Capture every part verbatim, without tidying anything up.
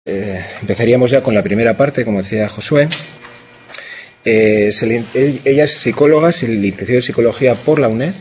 Eh, empezaríamos ya con la primera parte, como decía Josué. Eh, se le, ella es psicóloga, se licenció en psicología por la UNED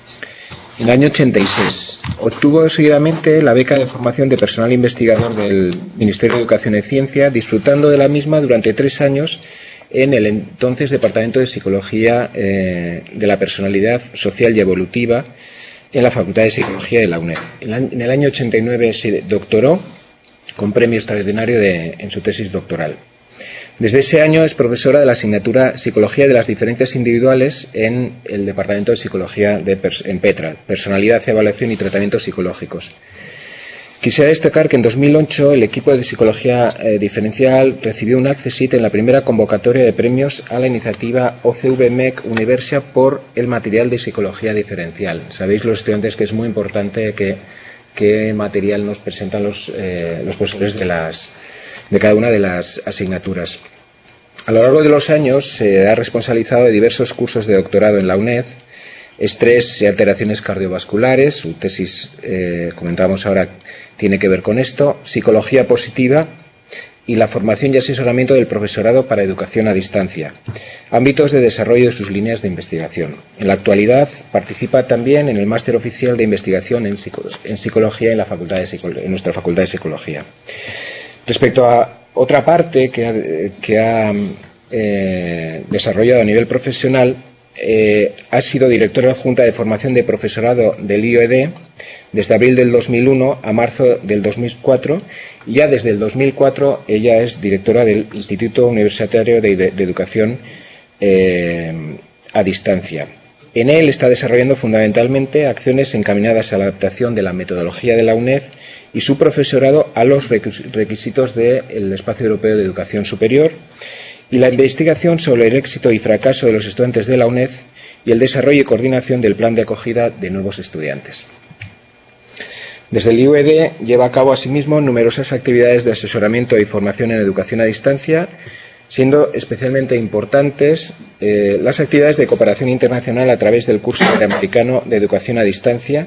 en el año ochenta y seis. Obtuvo seguidamente la beca de formación de personal investigador del Ministerio de Educación y Ciencia, disfrutando de la misma durante tres años en el entonces Departamento de Psicología eh, de la Personalidad Social y Evolutiva en la Facultad de Psicología de la UNED. En el año ochenta y nueve se doctoró con premio extraordinario de, en su tesis doctoral. Desde ese año es profesora de la asignatura Psicología de las Diferencias Individuales en el Departamento de Psicología de Pers en Petra, Personalidad, Evaluación y Tratamientos Psicológicos. Quisiera destacar que en dos mil ocho el equipo de Psicología eh, Diferencial recibió un accessit en la primera convocatoria de premios a la iniciativa O C V M E C Universia por el material de Psicología Diferencial. Sabéis los estudiantes que es muy importante que qué material nos presentan los, eh, los profesores de, las, de cada una de las asignaturas. A lo largo de los años se ha responsabilizado de diversos cursos de doctorado en la UNED, estrés y alteraciones cardiovasculares, su tesis, eh, comentábamos ahora, tiene que ver con esto, psicología positiva y la formación y asesoramiento del profesorado para educación a distancia, ámbitos de desarrollo de sus líneas de investigación. En la actualidad participa también en el máster oficial de investigación en, psico en psicología en, la facultad de psico en nuestra Facultad de Psicología. Respecto a otra parte que ha, que ha eh, desarrollado a nivel profesional, eh, ha sido directora adjunta de formación de profesorado del I O E D desde abril del dos mil uno a marzo del dos mil cuatro, y ya desde el dos mil cuatro ella es directora del Instituto Universitario de, de, de Educación eh, a Distancia. En él está desarrollando fundamentalmente acciones encaminadas a la adaptación de la metodología de la UNED y su profesorado a los requisitos del Espacio Europeo de Educación Superior, y la investigación sobre el éxito y fracaso de los estudiantes de la UNED y el desarrollo y coordinación del plan de acogida de nuevos estudiantes. Desde el I U E D lleva a cabo asimismo numerosas actividades de asesoramiento y formación en educación a distancia, siendo especialmente importantes eh, las actividades de cooperación internacional a través del curso interamericano de educación a distancia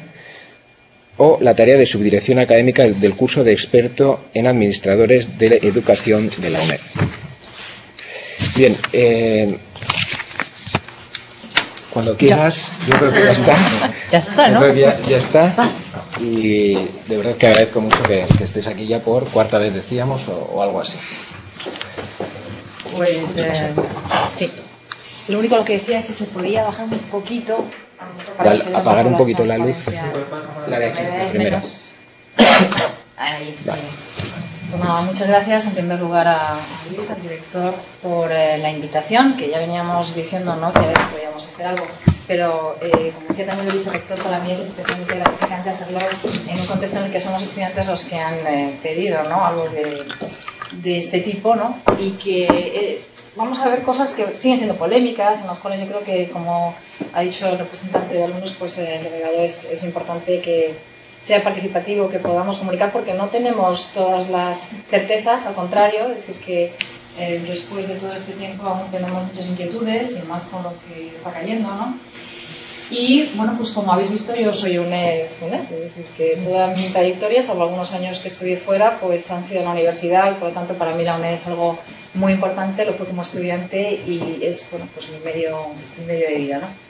o la tarea de subdirección académica del curso de experto en administradores de educación de la UNED. Bien, eh, cuando quieras, ya. Yo creo que ya está. Ya está, ¿no? Yo creo que ya, ya está. Y de verdad que agradezco mucho que, que estés aquí ya por cuarta vez, decíamos, o, o algo así. Pues, eh, sí. Lo único lo que decía es si se podía bajar un poquito. Para la, apagar un poquito la luz. La de aquí, la primera. Ahí, vale. Pues nada, muchas gracias en primer lugar a Luis, al director, por eh, la invitación, que ya veníamos diciendo, ¿no?, que a ver si podíamos hacer algo, pero eh, como decía también el vicerrector, para mí es especialmente gratificante hacerlo en un contexto en el que son los estudiantes los que han eh, pedido, ¿no?, algo de, de este tipo, ¿no?, y que eh, vamos a ver cosas que siguen siendo polémicas, en las cuales yo creo que, como ha dicho el representante de alumnos, pues eh, el delegado es, es importante que sea participativo, que podamos comunicar, porque no tenemos todas las certezas, al contrario, es decir, que eh, después de todo este tiempo aún tenemos muchas inquietudes, y más con lo que está cayendo, ¿no? Y, bueno, pues como habéis visto, yo soy UNED, UNED, es decir, que toda mi trayectoria, salvo algunos años que estudié fuera, pues han sido en la universidad, y por lo tanto para mí la UNED es algo muy importante, lo fue como estudiante y es, bueno, pues mi medio, mi medio de vida, ¿no?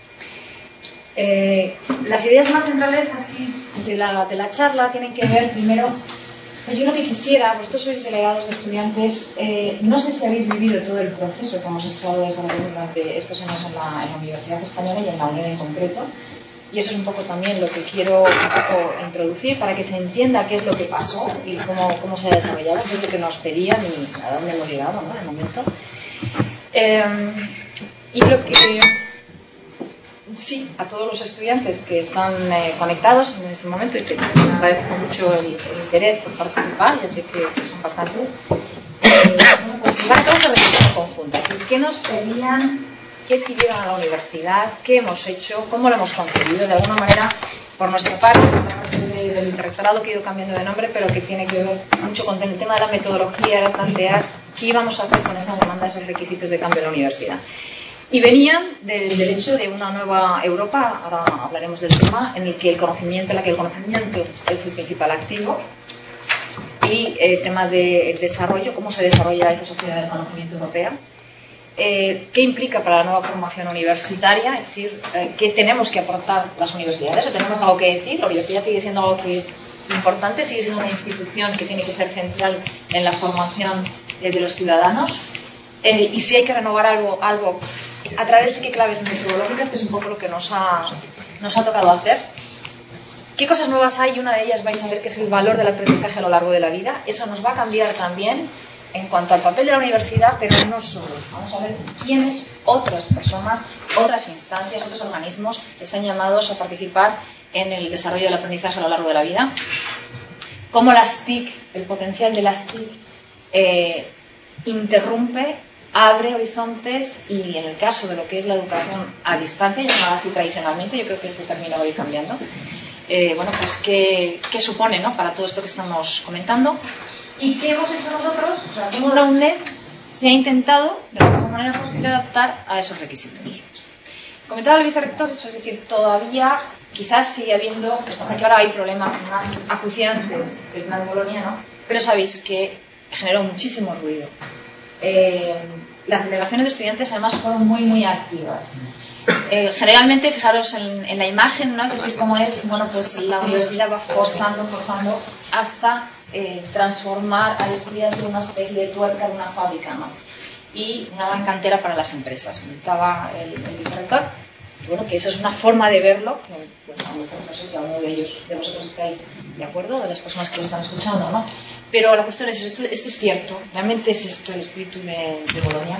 Eh, las ideas más centrales así de la, de la charla tienen que ver primero, o sea, yo lo que quisiera, vosotros sois delegados de estudiantes, eh, no sé si habéis vivido todo el proceso que hemos estado desarrollando durante estos años en la, en la Universidad Española y en la UNED en concreto, y eso es un poco también lo que quiero un poco introducir para que se entienda qué es lo que pasó y cómo, cómo se ha desarrollado, qué es lo que nos pedían y a dónde hemos llegado, ¿no?, de momento. Eh, y lo que sí, a todos los estudiantes que están eh, conectados en este momento, y que me agradezco mucho el, el interés por participar, ya sé que, que son bastantes, eh, bueno, pues llegar a todos a reflexión conjunta. ¿Qué nos pedían? ¿Qué pidieron a la universidad? ¿Qué hemos hecho? ¿Cómo lo hemos concebido? De alguna manera, por nuestra parte, por la parte de, del vicerrectorado, que he ido cambiando de nombre, pero que tiene que ver mucho con el tema de la metodología, era plantear qué íbamos a hacer con esa demanda, esos requisitos de cambio de la universidad. Y venían del derecho de una nueva Europa, ahora hablaremos del tema, en el que el conocimiento, en la que el conocimiento es el principal activo, y el eh, tema del desarrollo, cómo se desarrolla esa sociedad del conocimiento europea. Eh, ¿Qué implica para la nueva formación universitaria? Es decir, eh, ¿qué tenemos que aportar las universidades? ¿O tenemos algo que decir? La universidad sigue siendo algo que es importante, sigue siendo una institución que tiene que ser central en la formación eh, de los ciudadanos. Eh, y si hay que renovar algo, algo, ¿a través de qué claves metodológicas? Que es un poco lo que nos ha, nos ha tocado hacer. ¿Qué cosas nuevas hay? Y una de ellas vais a ver que es el valor del aprendizaje a lo largo de la vida. Eso nos va a cambiar también en cuanto al papel de la universidad, pero no solo. Vamos a ver quiénes otras personas, otras instancias, otros organismos están llamados a participar en el desarrollo del aprendizaje a lo largo de la vida. Cómo las T I C, el potencial de las T I C, eh, interrumpe, abre horizontes y en el caso de lo que es la educación a distancia, llamada así tradicionalmente, yo creo que este término va a ir cambiando, eh, bueno, pues qué, qué supone, ¿no?, para todo esto que estamos comentando. ¿Y qué hemos hecho nosotros? O sea, como la UNED se ha intentado, de la mejor manera posible, adaptar a esos requisitos. Comentaba el vicerrector, eso es decir, todavía quizás sigue habiendo, lo que pasa que ahora hay problemas más acuciantes que el plan boloniano, pero sabéis que generó muchísimo ruido. Eh, las delegaciones de estudiantes además fueron muy, muy activas. Eh, generalmente, fijaros en, en la imagen, ¿no?, es decir, cómo es, bueno, pues la universidad va forzando, forzando hasta eh, transformar al estudiante en una especie de tuerca de una fábrica, ¿no?, y una gran cantera para las empresas. Comentaba el, el vicerrector, bueno, que eso es una forma de verlo, que, pues, a lo mejor no sé si alguno de ellos, de vosotros estáis de acuerdo, de las personas que lo están escuchando, ¿no? Pero la cuestión es, esto, esto es cierto, realmente es esto el espíritu de, de Bolonia.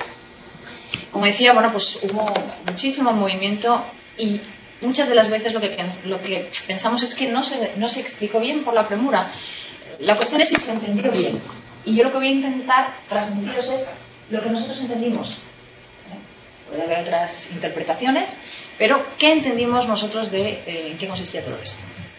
Como decía, bueno, pues hubo muchísimo movimiento y muchas de las veces lo que, lo que pensamos es que no se, no se explicó bien por la premura. La cuestión es si se entendió bien. Y yo lo que voy a intentar transmitiros es lo que nosotros entendimos. ¿Eh? Puede haber otras interpretaciones, pero ¿qué entendimos nosotros de eh, en qué consistía todo esto?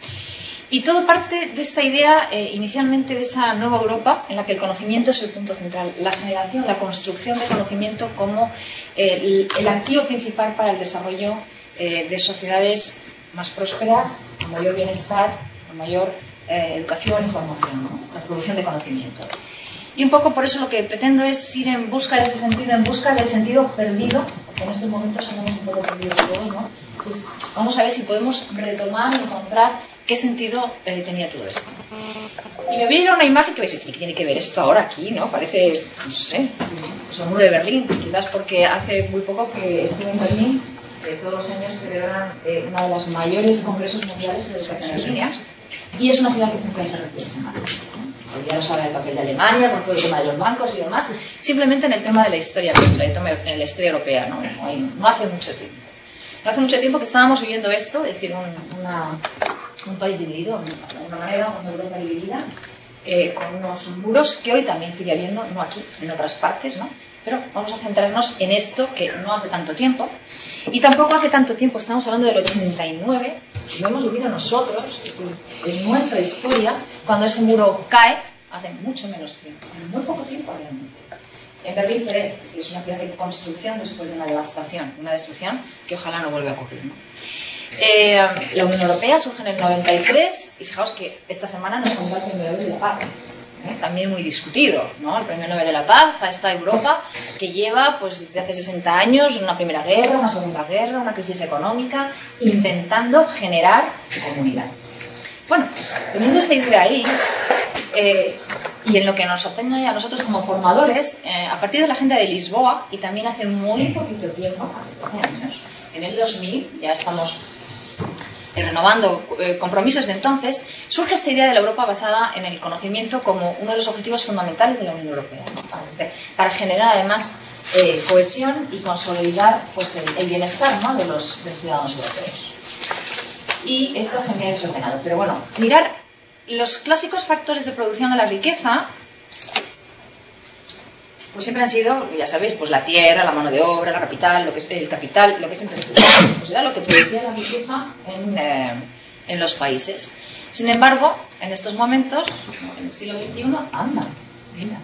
Y todo parte de esta idea, eh, inicialmente, de esa nueva Europa en la que el conocimiento es el punto central, la generación, la construcción de conocimiento como eh, el, el activo principal para el desarrollo eh, de sociedades más prósperas, con mayor bienestar, con mayor eh, educación y formación, ¿no?, la producción de conocimiento. Y un poco por eso lo que pretendo es ir en busca de ese sentido, en busca del sentido perdido, porque en estos momentos andamos un poco perdidos todos, ¿no? Entonces, vamos a ver si podemos retomar y encontrar qué sentido eh, tenía todo esto. Y me voy a ir a una imagen que vais a decir, ¿qué tiene que ver esto ahora aquí, no? Parece, no sé, pues el muro de Berlín, quizás porque hace muy poco que estuve en Berlín, que todos los años celebran eh, una de las mayores congresos mundiales de educación en línea, y es una ciudad que siempre hay que reflexionar. Ya no saben el papel de Alemania con todo el tema de los bancos y demás, simplemente en el tema de la historia nuestra, en la historia europea, ¿no? No hace mucho tiempo. No hace mucho tiempo que estábamos viviendo esto, es decir, un, una, un país dividido, de alguna manera, una Europa dividida, eh, con unos muros que hoy también sigue habiendo, no aquí, en otras partes, ¿no? Pero vamos a centrarnos en esto que no hace tanto tiempo. Y tampoco hace tanto tiempo, estamos hablando del ochenta y nueve, lo hemos vivido nosotros, en nuestra historia, cuando ese muro cae, hace mucho menos tiempo, hace muy poco tiempo realmente. En Berlín se ve que es una ciudad de construcción después de una devastación, una destrucción que ojalá no vuelva a ocurrir, ¿no? Eh, la Unión Europea surge en el noventa y tres y fijaos que esta semana nos han dado el premio Nobel de la Paz. ¿Eh? También muy discutido, ¿no? El premio Nobel de la Paz a esta Europa que lleva, pues, desde hace sesenta años una primera guerra, una segunda guerra, una crisis económica, intentando generar comunidad. Bueno, pues, teniendo esa idea ahí, eh, y en lo que nos obtiene a nosotros como formadores, eh, a partir de la Agenda de Lisboa, y también hace muy poquito tiempo, hace años, en el dos mil, ya estamos eh, renovando eh, compromisos de entonces, surge esta idea de la Europa basada en el conocimiento como uno de los objetivos fundamentales de la Unión Europea, ¿no? para, para generar además eh, cohesión y consolidar, pues, el, el bienestar, ¿no?, de, los, de los ciudadanos europeos. Y esto se me ha desordenado, pero bueno, mirar los clásicos factores de producción de la riqueza, pues siempre han sido, ya sabéis, pues la tierra, la mano de obra, la capital, lo que es el capital, lo que es infraestructura, pues era lo que producía la riqueza en, eh, en los países. Sin embargo, en estos momentos, en el siglo veintiuno, anda, mira.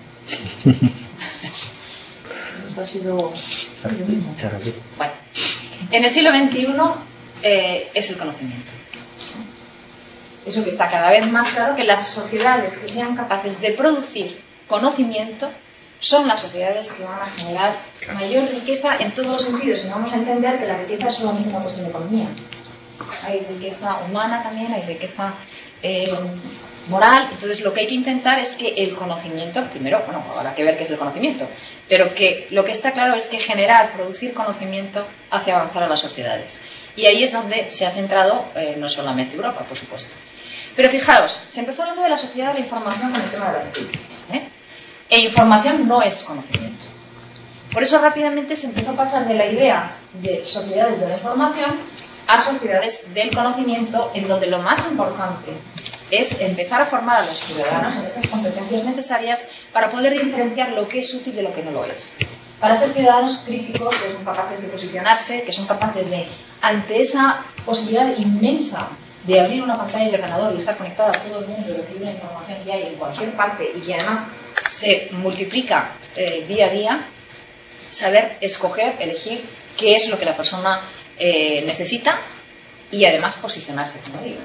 Esto ha sido... Bueno, en el siglo veintiuno eh, es el conocimiento. eso que está cada vez más claro, que las sociedades que sean capaces de producir conocimiento son las sociedades que van a generar mayor riqueza en todos los sentidos. Y no vamos a entender que la riqueza es solamente una cuestión de economía. Hay riqueza humana también, hay riqueza eh, moral. Entonces lo que hay que intentar es que el conocimiento, primero, bueno, habrá que ver qué es el conocimiento, pero que lo que está claro es que generar, producir conocimiento hace avanzar a las sociedades. Y ahí es donde se ha centrado eh, no solamente Europa, por supuesto. Pero fijaos, se empezó hablando de la sociedad de la información con el tema de las T I C. ¿eh? E información no es conocimiento. Por eso rápidamente se empezó a pasar de la idea de sociedades de la información a sociedades del conocimiento, en donde lo más importante es empezar a formar a los ciudadanos en esas competencias necesarias para poder diferenciar lo que es útil de lo que no lo es. Para ser ciudadanos críticos, que son capaces de posicionarse, que son capaces de, ante esa posibilidad inmensa de abrir una pantalla de ordenador y estar conectada a todo el mundo y recibir la información que hay en cualquier parte y que además se multiplica eh, día a día, saber escoger, elegir qué es lo que la persona eh, necesita y además posicionarse, como digo.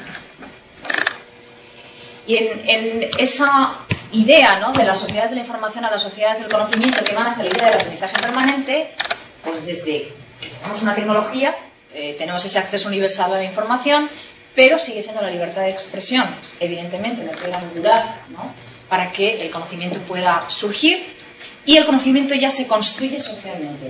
Y en, en esa idea, ¿no?, de las sociedades de la información a las sociedades del conocimiento, que van hacia la idea del aprendizaje permanente, pues desde que tenemos una tecnología, eh, tenemos ese acceso universal a la información, pero sigue siendo la libertad de expresión, evidentemente, una piedra angular, ¿no?, para que el conocimiento pueda surgir, y el conocimiento ya se construye socialmente.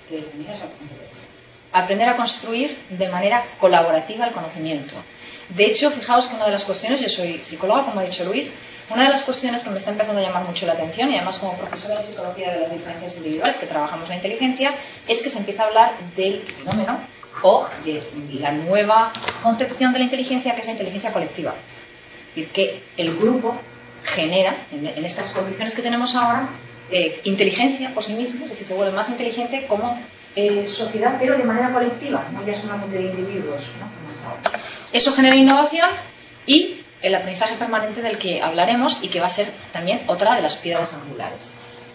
Aprender a construir de manera colaborativa el conocimiento. De hecho, fijaos que una de las cuestiones, yo soy psicóloga, como ha dicho Luis, una de las cuestiones que me está empezando a llamar mucho la atención, y además como profesora de psicología de las diferencias individuales, que trabajamos la inteligencia, es que se empieza a hablar del fenómeno o de la nueva concepción de la inteligencia, que es la inteligencia colectiva. Es decir, que el grupo genera, en, en estas condiciones que tenemos ahora, eh, inteligencia por sí mismo, es decir, se vuelve más inteligente como eh, sociedad, pero de manera colectiva, no ya solamente de individuos, ¿no?, como hasta ahora. Eso genera innovación y el aprendizaje permanente, del que hablaremos y que va a ser también otra de las piedras angulares.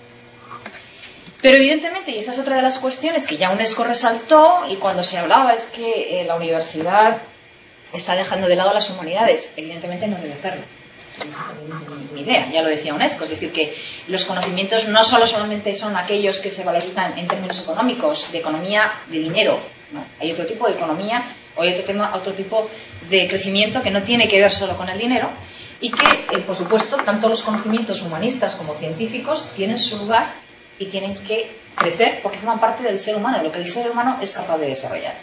Pero evidentemente, y esa es otra de las cuestiones que ya UNESCO resaltó, y cuando se hablaba es que eh, la universidad está dejando de lado las humanidades, evidentemente no debe hacerlo. Esa es mi, mi idea, ya lo decía UNESCO, es decir, que los conocimientos no solo solamente son aquellos que se valorizan en términos económicos, de economía de dinero, ¿no? Hay otro tipo de economía, o hay otro, tema, otro tipo de crecimiento que no tiene que ver solo con el dinero, y que, eh, por supuesto, tanto los conocimientos humanistas como científicos tienen su lugar y tienen que crecer porque forman parte del ser humano, de lo que el ser humano es capaz de desarrollar.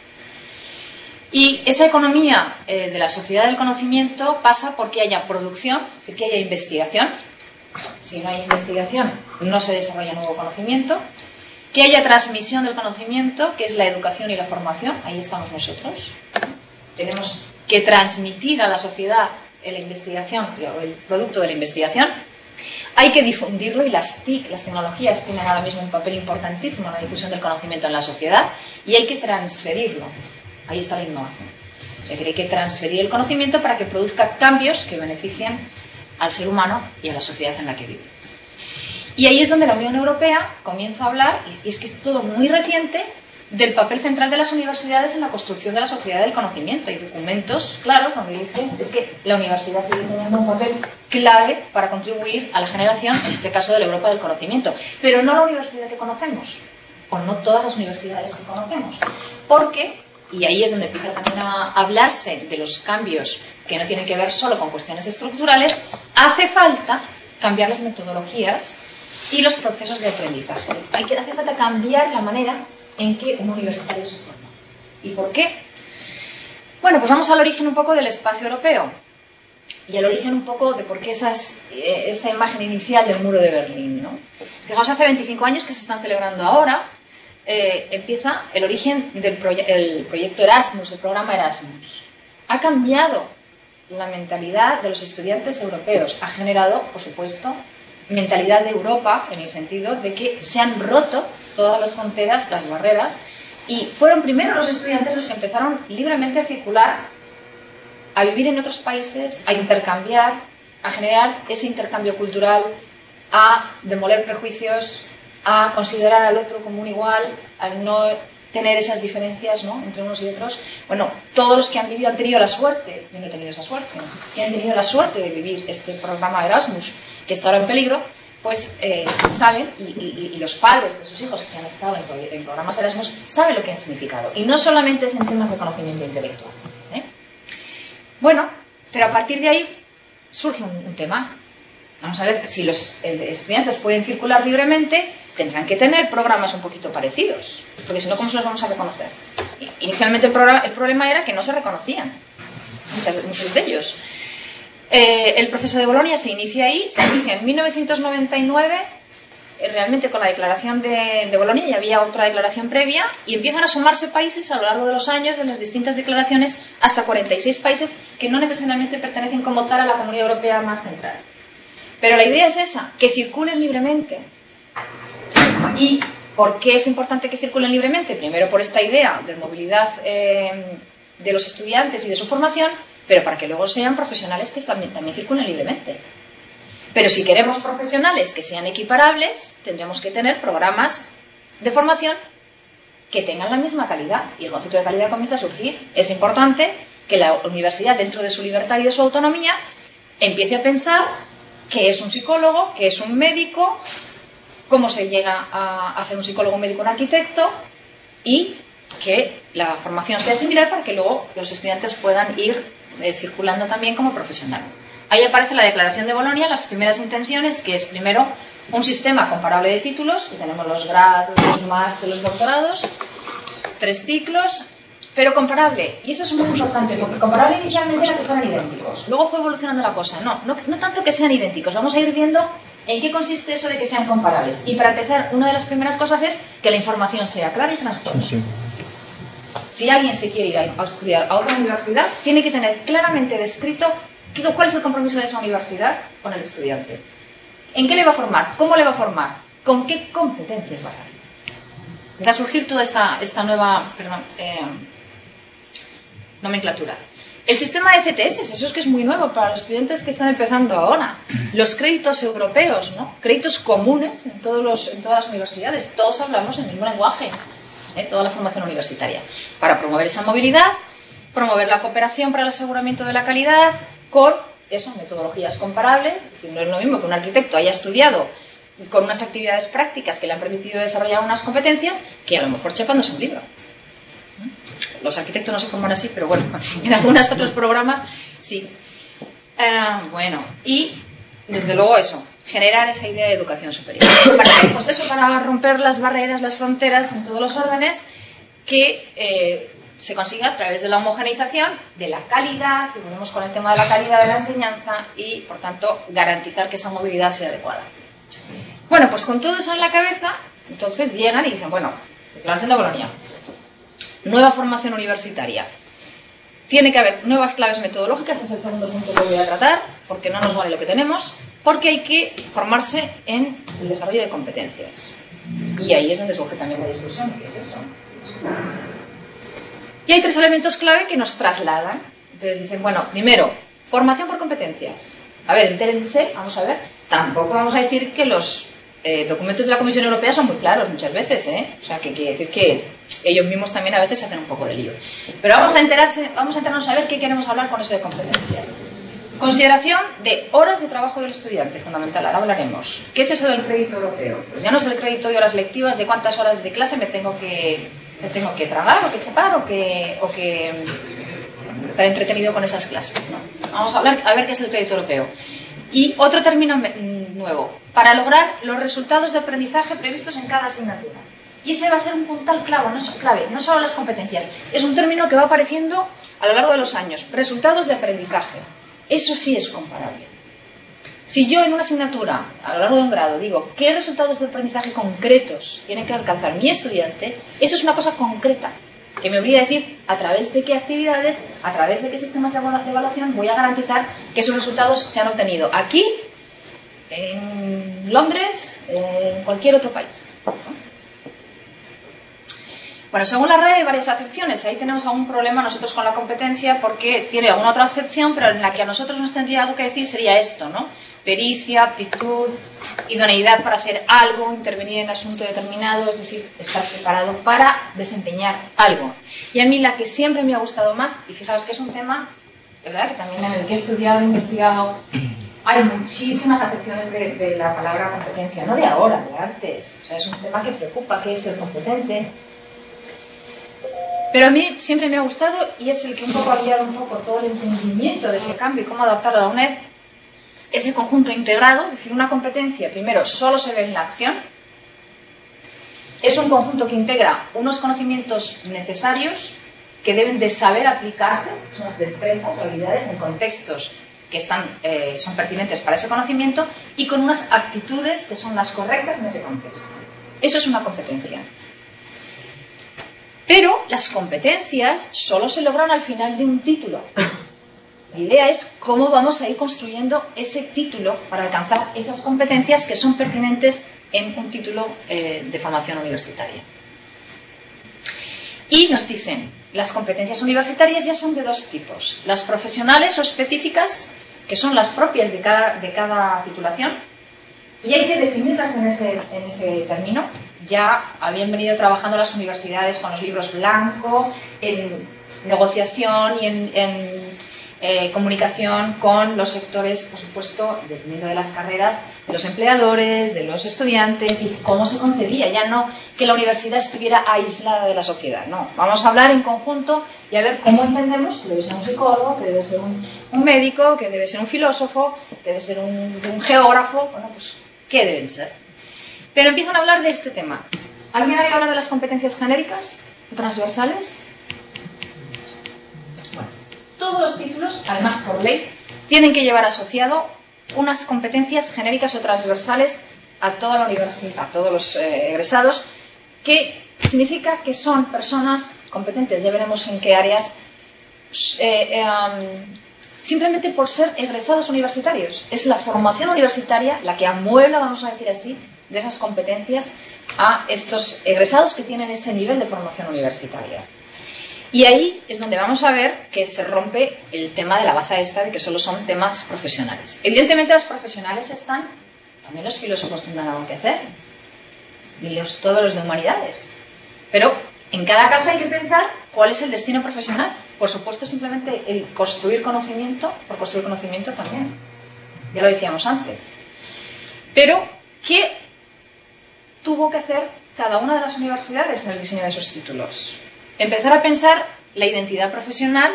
Y esa economía eh, de la sociedad del conocimiento pasa porque haya producción, es decir, que haya investigación. Si no hay investigación, no se desarrolla nuevo conocimiento. Que haya transmisión del conocimiento, que es la educación y la formación. Ahí estamos nosotros. Tenemos que transmitir a la sociedad la investigación, el producto de la investigación. Hay que difundirlo, y las T I C, las tecnologías, tienen ahora mismo un papel importantísimo en la difusión del conocimiento en la sociedad, y hay que transferirlo. Ahí está la innovación. Es decir, hay que transferir el conocimiento para que produzca cambios que beneficien al ser humano y a la sociedad en la que vive. Y ahí es donde la Unión Europea comienza a hablar, y es que es todo muy reciente, del papel central de las universidades en la construcción de la sociedad del conocimiento. Hay documentos claros donde dicen es que la universidad sigue teniendo un papel clave para contribuir a la generación, en este caso de la Europa del conocimiento, pero no la universidad que conocemos, o no todas las universidades que conocemos, porque, y ahí es donde empieza también a hablarse de los cambios que no tienen que ver solo con cuestiones estructurales, hace falta cambiar las metodologías y los procesos de aprendizaje. Hay que, hace falta cambiar la manera en que un universitario se forma. ¿Y por qué? Bueno, pues vamos al origen un poco del espacio europeo y al origen un poco de por qué esas, eh, esa imagen inicial del muro de Berlín, ¿no? Fijaos, hace veinticinco años que se están celebrando ahora, eh, empieza el origen del proye el proyecto Erasmus, el programa Erasmus. Ha cambiado la mentalidad de los estudiantes europeos, ha generado, por supuesto, mentalidad de Europa, en el sentido de que se han roto todas las fronteras, las barreras, y fueron primero los estudiantes los que empezaron libremente a circular, a vivir en otros países, a intercambiar, a generar ese intercambio cultural, a demoler prejuicios, a considerar al otro como un igual, al no tener esas diferencias, ¿no?, entre unos y otros. Bueno, todos los que han vivido han tenido la suerte, yo no he tenido esa suerte, ¿no?, que han tenido la suerte de vivir este programa Erasmus, que está ahora en peligro, pues eh, saben, y, y, y los padres de sus hijos que han estado en, en programas Erasmus saben lo que han significado. Y no solamente es en temas de conocimiento intelectual, ¿eh? Bueno, pero a partir de ahí surge un, un tema. Vamos a ver, si los estudiantes pueden circular libremente, tendrán que tener programas un poquito parecidos, porque si no, ¿cómo se los vamos a reconocer? Inicialmente el, programa, el problema era que no se reconocían, muchas, muchos de ellos. Eh, el proceso de Bolonia se inicia ahí, se inicia en mil novecientos noventa y nueve, eh, realmente con la declaración de, de Bolonia, y había otra declaración previa, y empiezan a sumarse países a lo largo de los años, de las distintas declaraciones, hasta cuarenta y seis países que no necesariamente pertenecen como tal a la Comunidad Europea más central. Pero la idea es esa, que circulen libremente. ¿Y por qué es importante que circulen libremente? Primero por esta idea de movilidad eh, de los estudiantes y de su formación, pero para que luego sean profesionales que también, también circulen libremente. Pero si queremos profesionales que sean equiparables, tendremos que tener programas de formación que tengan la misma calidad. Y el concepto de calidad comienza a surgir. Es importante que la universidad, dentro de su libertad y de su autonomía, empiece a pensar qué es un psicólogo, qué es un médico, cómo se llega a, a ser un psicólogo, un médico, un arquitecto, y que la formación sea similar para que luego los estudiantes puedan ir eh, circulando también como profesionales. Ahí aparece la Declaración de Bolonia, las primeras intenciones, que es primero un sistema comparable de títulos, y tenemos los grados, los másteres, los doctorados, tres ciclos, pero comparable, y eso es muy importante, porque comparable inicialmente era que fueran idénticos, luego fue evolucionando la cosa, no, no, no tanto que sean idénticos, vamos a ir viendo en qué consiste eso de que sean comparables. Y para empezar, una de las primeras cosas es que la información sea clara y transparente. Sí, sí. Si alguien se quiere ir a estudiar a otra universidad, tiene que tener claramente descrito cuál es el compromiso de esa universidad con el estudiante. ¿En qué le va a formar? ¿Cómo le va a formar? ¿Con qué competencias va a salir? Va a surgir toda esta, esta nueva perdón, eh, nomenclatura. El sistema de C T S, eso es que es muy nuevo para los estudiantes que están empezando ahora. Los créditos europeos, ¿no? Créditos comunes en, todos los, en todas las universidades. Todos hablamos el mismo lenguaje, ¿eh? Toda la formación universitaria. Para promover esa movilidad, promover la cooperación para el aseguramiento de la calidad, con eso, metodologías comparables. Es decir, no es lo mismo que un arquitecto haya estudiado con unas actividades prácticas que le han permitido desarrollar unas competencias que a lo mejor chapándose un libro. Los arquitectos no se forman así, pero bueno, en algunos otros programas sí. Uh, bueno, y desde luego eso, generar esa idea de educación superior. ¿Para qué? Pues eso, para romper las barreras, las fronteras en todos los órdenes, que eh, se consiga a través de la homogeneización, de la calidad, y volvemos con el tema de la calidad de la enseñanza, y por tanto garantizar que esa movilidad sea adecuada. Bueno, pues con todo eso en la cabeza, entonces llegan y dicen, bueno, Declaración de Bolonia, nueva formación universitaria. Tiene que haber nuevas claves metodológicas, que es el segundo punto que voy a tratar, porque no nos vale lo que tenemos, porque hay que formarse en el desarrollo de competencias. Y ahí es donde surge también la discusión, ¿qué es eso? Y hay tres elementos clave que nos trasladan. Entonces dicen, bueno, primero, formación por competencias. A ver, entérense, vamos a ver, tampoco vamos a decir que los eh, documentos de la Comisión Europea son muy claros muchas veces, ¿eh? O sea, que quiere decir que ellos mismos también a veces se hacen un poco de lío. Pero vamos a enterarse, vamos a enterarnos a ver qué queremos hablar con eso de competencias. Consideración de horas de trabajo del estudiante, fundamental, ahora hablaremos. ¿Qué es eso del crédito europeo? Pues ya no es el crédito de horas lectivas, de cuántas horas de clase me tengo que, me tengo que tragar, o que chapar, o que, o que estar entretenido con esas clases, ¿no? Vamos a hablar a ver qué es el crédito europeo. Y otro término nuevo, para lograr los resultados de aprendizaje previstos en cada asignatura. Y ese va a ser un puntal clave, no, clave, no solo las competencias. Es un término que va apareciendo a lo largo de los años. Resultados de aprendizaje. Eso sí es comparable. Si yo en una asignatura, a lo largo de un grado, digo qué resultados de aprendizaje concretos tiene que alcanzar mi estudiante, eso es una cosa concreta, que me obliga a decir a través de qué actividades, a través de qué sistemas de evaluación voy a garantizar que esos resultados se han obtenido aquí, en Londres, en cualquier otro país. Bueno, según la R A E hay varias acepciones. Ahí tenemos algún problema nosotros con la competencia porque tiene alguna otra acepción, pero en la que a nosotros nos tendría algo que decir sería esto, ¿no? Pericia, aptitud, idoneidad para hacer algo, intervenir en un asunto determinado, es decir, estar preparado para desempeñar algo. Y a mí la que siempre me ha gustado más, y fijaos que es un tema, de verdad, que también en el que he estudiado e investigado, hay muchísimas acepciones de, de la palabra competencia, no de ahora, de antes. O sea, es un tema que preocupa, que es ser competente. Pero a mí siempre me ha gustado y es el que un poco ha guiado un poco todo el entendimiento de ese cambio y cómo adaptarlo a la UNED, ese conjunto integrado, es decir, una competencia, primero, solo se ve en la acción, es un conjunto que integra unos conocimientos necesarios que deben de saber aplicarse, son las destrezas o habilidades en contextos que están, eh, son pertinentes para ese conocimiento y con unas actitudes que son las correctas en ese contexto. Eso es una competencia. Pero las competencias solo se logran al final de un título. La idea es cómo vamos a ir construyendo ese título para alcanzar esas competencias que son pertinentes en un título eh, de formación universitaria. Y nos dicen, las competencias universitarias ya son de dos tipos. Las profesionales o específicas, que son las propias de cada, de cada titulación, y hay que definirlas en ese, en ese término. Ya habían venido trabajando las universidades con los libros blanco, en negociación y en, en eh, comunicación con los sectores, por supuesto, dependiendo de las carreras, de los empleadores, de los estudiantes, y cómo se concebía. Ya no que la universidad estuviera aislada de la sociedad, no. Vamos a hablar en conjunto y a ver cómo entendemos que debe ser un psicólogo, que debe ser un, un médico, que debe ser un filósofo, que debe ser un, un geógrafo, bueno, pues, ¿qué deben ser? Pero empiezan a hablar de este tema. ¿Alguien ha oído hablar de las competencias genéricas o transversales? Bueno, todos los títulos, además por ley, tienen que llevar asociado unas competencias genéricas o transversales a toda la universidad, a todos los eh, egresados, que significa que son personas competentes, ya veremos en qué áreas, eh, eh, um, simplemente por ser egresados universitarios. Es la formación universitaria la que amuebla, vamos a decir así, de esas competencias a estos egresados que tienen ese nivel de formación universitaria. Y ahí es donde vamos a ver que se rompe el tema de la baza esta de que solo son temas profesionales. Evidentemente las profesionales están, también los filósofos tendrán algo que hacer, y los, todos los de humanidades. Pero en cada caso hay que pensar cuál es el destino profesional. Por supuesto, simplemente el construir conocimiento, por construir conocimiento también. Ya lo decíamos antes. Pero, ¿qué tuvo que hacer cada una de las universidades en el diseño de sus títulos? Empezar a pensar la identidad profesional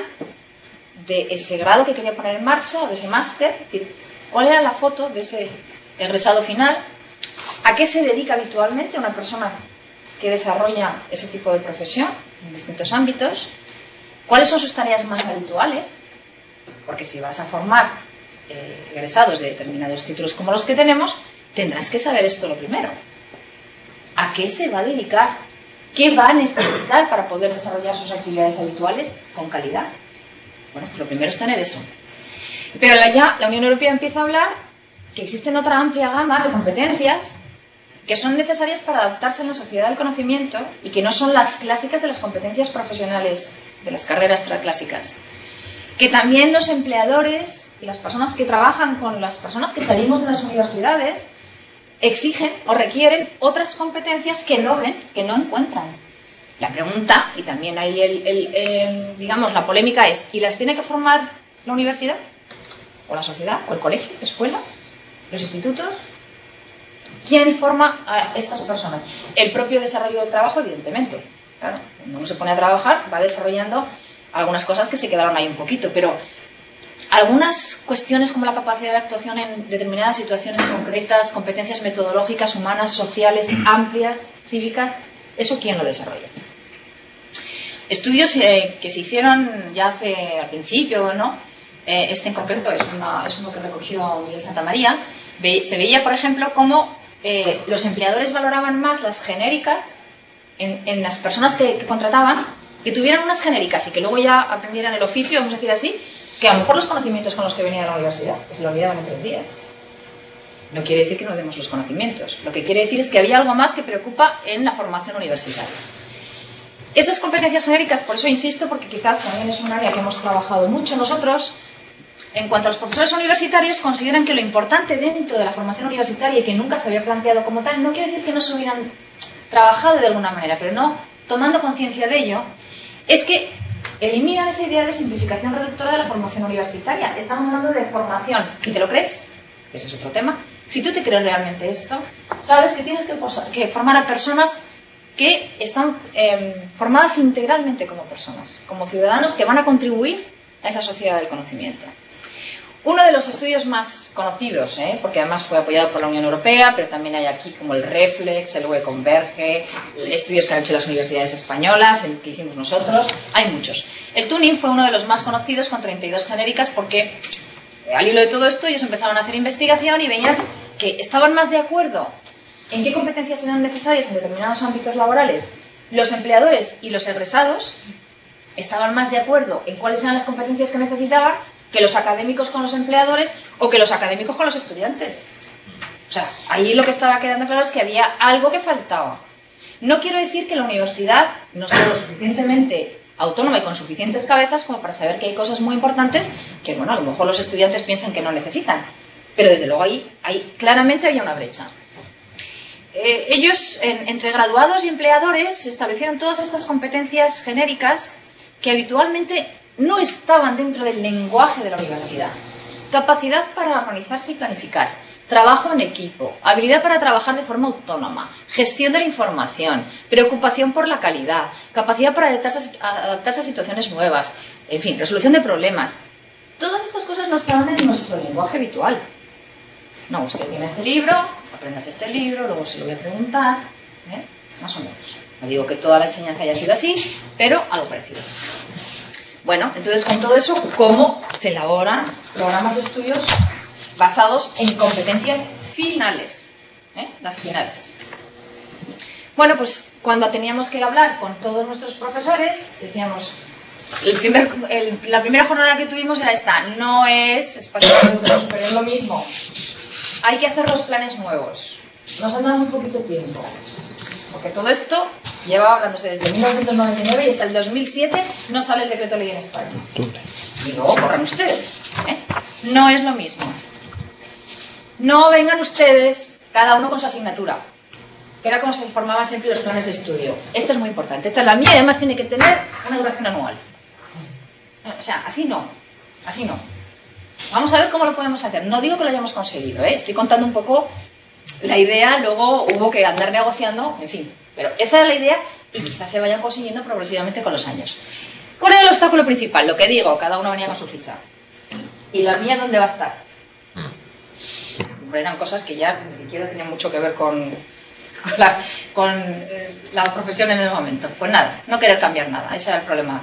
de ese grado que quería poner en marcha o de ese máster, es decir, cuál era la foto de ese egresado final, a qué se dedica habitualmente una persona que desarrolla ese tipo de profesión en distintos ámbitos, cuáles son sus tareas más habituales, porque si vas a formar eh, egresados de determinados títulos como los que tenemos, tendrás que saber esto lo primero. ¿A qué se va a dedicar? ¿Qué va a necesitar para poder desarrollar sus actividades habituales con calidad? Bueno, pues lo primero es tener eso. Pero la, ya la Unión Europea empieza a hablar que existen otra amplia gama de competencias que son necesarias para adaptarse en la sociedad del conocimiento y que no son las clásicas de las competencias profesionales, de las carreras clásicas. Que también los empleadores y las personas que trabajan con las personas que salimos de las universidades exigen o requieren otras competencias que no ven, que no encuentran. La pregunta, y también ahí el, el, el, digamos, la polémica es, ¿y las tiene que formar la universidad? ¿O la sociedad? ¿O el colegio? ¿La escuela? ¿Los institutos? ¿Quién forma a estas personas? El propio desarrollo del trabajo, evidentemente. Claro, cuando uno se pone a trabajar, va desarrollando algunas cosas que se quedaron ahí un poquito, pero algunas cuestiones como la capacidad de actuación en determinadas situaciones concretas, competencias metodológicas, humanas, sociales, amplias, cívicas, ¿eso quién lo desarrolla? Estudios eh, que se hicieron ya hace al principio, ¿no? Eh, este en concreto es, una, es uno que recogió Miguel Santamaría. Ve, se veía, por ejemplo, cómo eh, los empleadores valoraban más las genéricas en, en las personas que, que contrataban, que tuvieran unas genéricas y que luego ya aprendieran el oficio, vamos a decir así, que a lo mejor los conocimientos con los que venía de la universidad, que se lo olvidaban en tres días. No quiere decir que no demos los conocimientos. Lo que quiere decir es que había algo más que preocupa en la formación universitaria. Esas competencias genéricas, por eso insisto, porque quizás también es un área que hemos trabajado mucho nosotros. En cuanto a los profesores universitarios, consideran que lo importante dentro de la formación universitaria y que nunca se había planteado como tal, no quiere decir que no se hubieran trabajado de alguna manera, pero no tomando conciencia de ello, es que eliminan esa idea de simplificación reductora de la formación universitaria. Estamos hablando de formación. Si te lo crees, ese es otro tema. Si tú te crees realmente esto, sabes que tienes que, que formar a personas que están eh, formadas integralmente como personas, como ciudadanos que van a contribuir a esa sociedad del conocimiento. Uno de los estudios más conocidos, ¿eh? porque además fue apoyado por la Unión Europea, pero también hay aquí como el REFLEX, el U E Converge, estudios que han hecho las universidades españolas, el que hicimos nosotros, hay muchos. El Tuning fue uno de los más conocidos con treinta y dos genéricas porque eh, al hilo de todo esto ellos empezaron a hacer investigación y veían que estaban más de acuerdo en qué competencias eran necesarias en determinados ámbitos laborales. Los empleadores y los egresados estaban más de acuerdo en cuáles eran las competencias que necesitaban que los académicos con los empleadores o que los académicos con los estudiantes. O sea, ahí lo que estaba quedando claro es que había algo que faltaba. No quiero decir que la universidad no sea lo suficientemente autónoma y con suficientes cabezas como para saber que hay cosas muy importantes que, bueno, a lo mejor los estudiantes piensan que no necesitan. Pero desde luego ahí, ahí claramente había una brecha. Eh, ellos, en, entre graduados y empleadores, establecieron todas estas competencias genéricas que habitualmente no estaban dentro del lenguaje de la universidad. Capacidad para organizarse y planificar, trabajo en equipo, habilidad para trabajar de forma autónoma, gestión de la información, preocupación por la calidad, capacidad para adaptarse a, adaptarse a situaciones nuevas, en fin, resolución de problemas. Todas estas cosas no estaban en nuestro lenguaje habitual. No, usted tiene este libro, aprendas este libro, luego se lo voy a preguntar, ¿eh? Más o menos. No digo que toda la enseñanza haya sido así, pero algo parecido. Bueno, entonces con todo eso, ¿cómo se elaboran programas de estudios basados en competencias finales? ¿Eh? Las finales. Bueno, pues cuando teníamos que hablar con todos nuestros profesores, decíamos, el primer, el, la primera jornada que tuvimos era esta, no es espacio educativo superior lo mismo, hay que hacer los planes nuevos. Nos han dado muy poquito tiempo, porque todo esto lleva hablándose desde mil novecientos noventa y nueve y hasta el dos mil siete no sale el decreto ley en España. Y luego corran ustedes, ¿eh? No es lo mismo. No vengan ustedes, cada uno con su asignatura, que era como se formaban siempre los planes de estudio. Esto es muy importante. Esta es la mía y además tiene que tener una duración anual. O sea, así no. Así no. Vamos a ver cómo lo podemos hacer. No digo que lo hayamos conseguido, ¿eh? Estoy contando un poco la idea, luego hubo que andar negociando, en fin. Pero esa era la idea y quizás se vayan consiguiendo progresivamente con los años. ¿Cuál era el obstáculo principal? Lo que digo, cada uno venía con su ficha. ¿Y la mía dónde va a estar? Eran cosas que ya ni siquiera tenían mucho que ver con, con, la, con eh, la profesión en el momento. Pues nada, no querer cambiar nada, ese era el problema.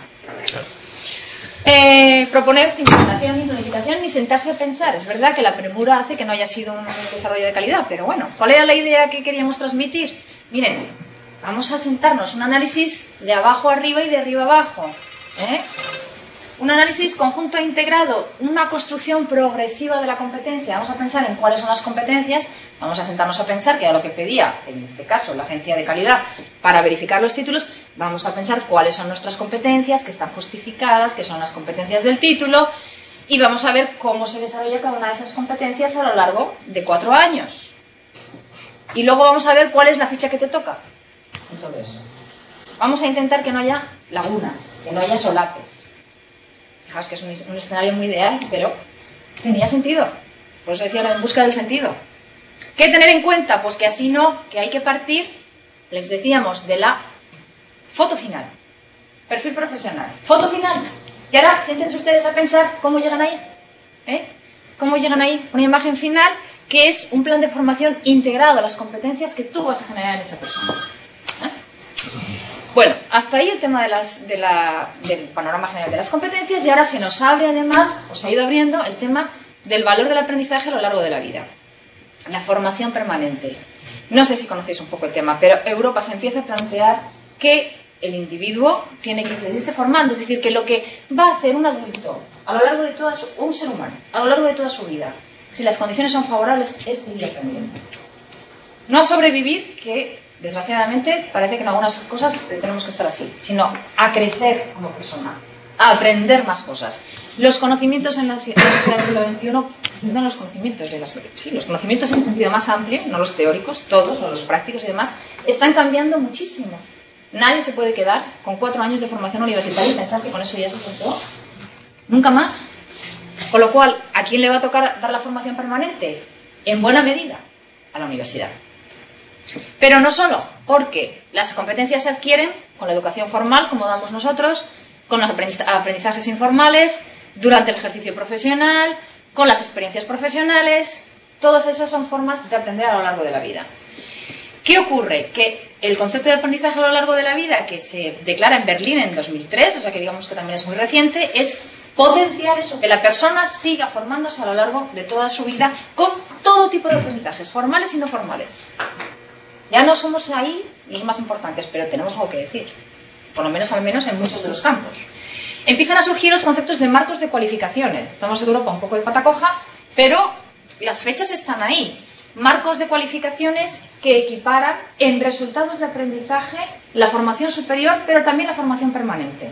Eh, proponer simplificación ni unificación ni sentarse a pensar. Es verdad que la premura hace que no haya sido un desarrollo de calidad, pero bueno, ¿cuál era la idea que queríamos transmitir? Miren, vamos a sentarnos un análisis de abajo arriba y de arriba abajo, ¿eh? Un análisis conjunto e integrado, una construcción progresiva de la competencia. Vamos a pensar en cuáles son las competencias, vamos a sentarnos a pensar, que era lo que pedía, en este caso, la agencia de calidad, para verificar los títulos. Vamos a pensar cuáles son nuestras competencias, que están justificadas, que son las competencias del título, y vamos a ver cómo se desarrolla cada una de esas competencias a lo largo de cuatro años. Y luego vamos a ver cuál es la ficha que te toca en todo eso. Vamos a intentar que no haya lagunas, que no haya solapes. Fijaos que es un, un escenario muy ideal, pero tenía sentido. Por eso decía en busca del sentido. ¿Qué tener en cuenta? Pues que así no, que hay que partir, les decíamos, de la foto final. Perfil profesional. Foto final. Y ahora siéntense ustedes a pensar cómo llegan ahí. ¿Eh? ¿Cómo llegan ahí? Una imagen final que es un plan de formación integrado a las competencias que tú vas a generar en esa persona. ¿Eh? Bueno, hasta ahí el tema de las, de la, del panorama general de las competencias, y ahora se nos abre además, o se ha ido abriendo, el tema del valor del aprendizaje a lo largo de la vida. La formación permanente. No sé si conocéis un poco el tema, pero Europa se empieza a plantear que el individuo tiene que seguirse formando, es decir, que lo que va a hacer un adulto a lo largo de toda su, un ser humano, a lo largo de toda su vida, si las condiciones son favorables, es seguir aprendiendo. No a sobrevivir, que Desgraciadamente, parece que en algunas cosas tenemos que estar así, sino a crecer como persona, a aprender más cosas. Los conocimientos en la sociedad del siglo veintiuno, no los conocimientos, de las, sí, los conocimientos en el sentido más amplio, no los teóricos, todos, o los prácticos y demás, están cambiando muchísimo. Nadie se puede quedar con cuatro años de formación universitaria y pensar que con eso ya se soltó. Nunca más. Con lo cual, ¿a quién le va a tocar dar la formación permanente? En buena medida, a la universidad. Pero no solo, porque las competencias se adquieren con la educación formal, como damos nosotros, con los aprendizajes informales, durante el ejercicio profesional, con las experiencias profesionales. Todas esas son formas de aprender a lo largo de la vida. ¿Qué ocurre? Que el concepto de aprendizaje a lo largo de la vida, que se declara en Berlín en dos mil tres, o sea que digamos que también es muy reciente, es potenciar eso, que la persona siga formándose a lo largo de toda su vida con todo tipo de aprendizajes, formales y no formales. Ya no somos ahí los más importantes, pero tenemos algo que decir, por lo menos al menos en muchos de los campos. Empiezan a surgir los conceptos de marcos de cualificaciones. Estamos en Europa un poco de pata coja, pero las fechas están ahí. Marcos de cualificaciones que equiparan en resultados de aprendizaje la formación superior, pero también la formación permanente.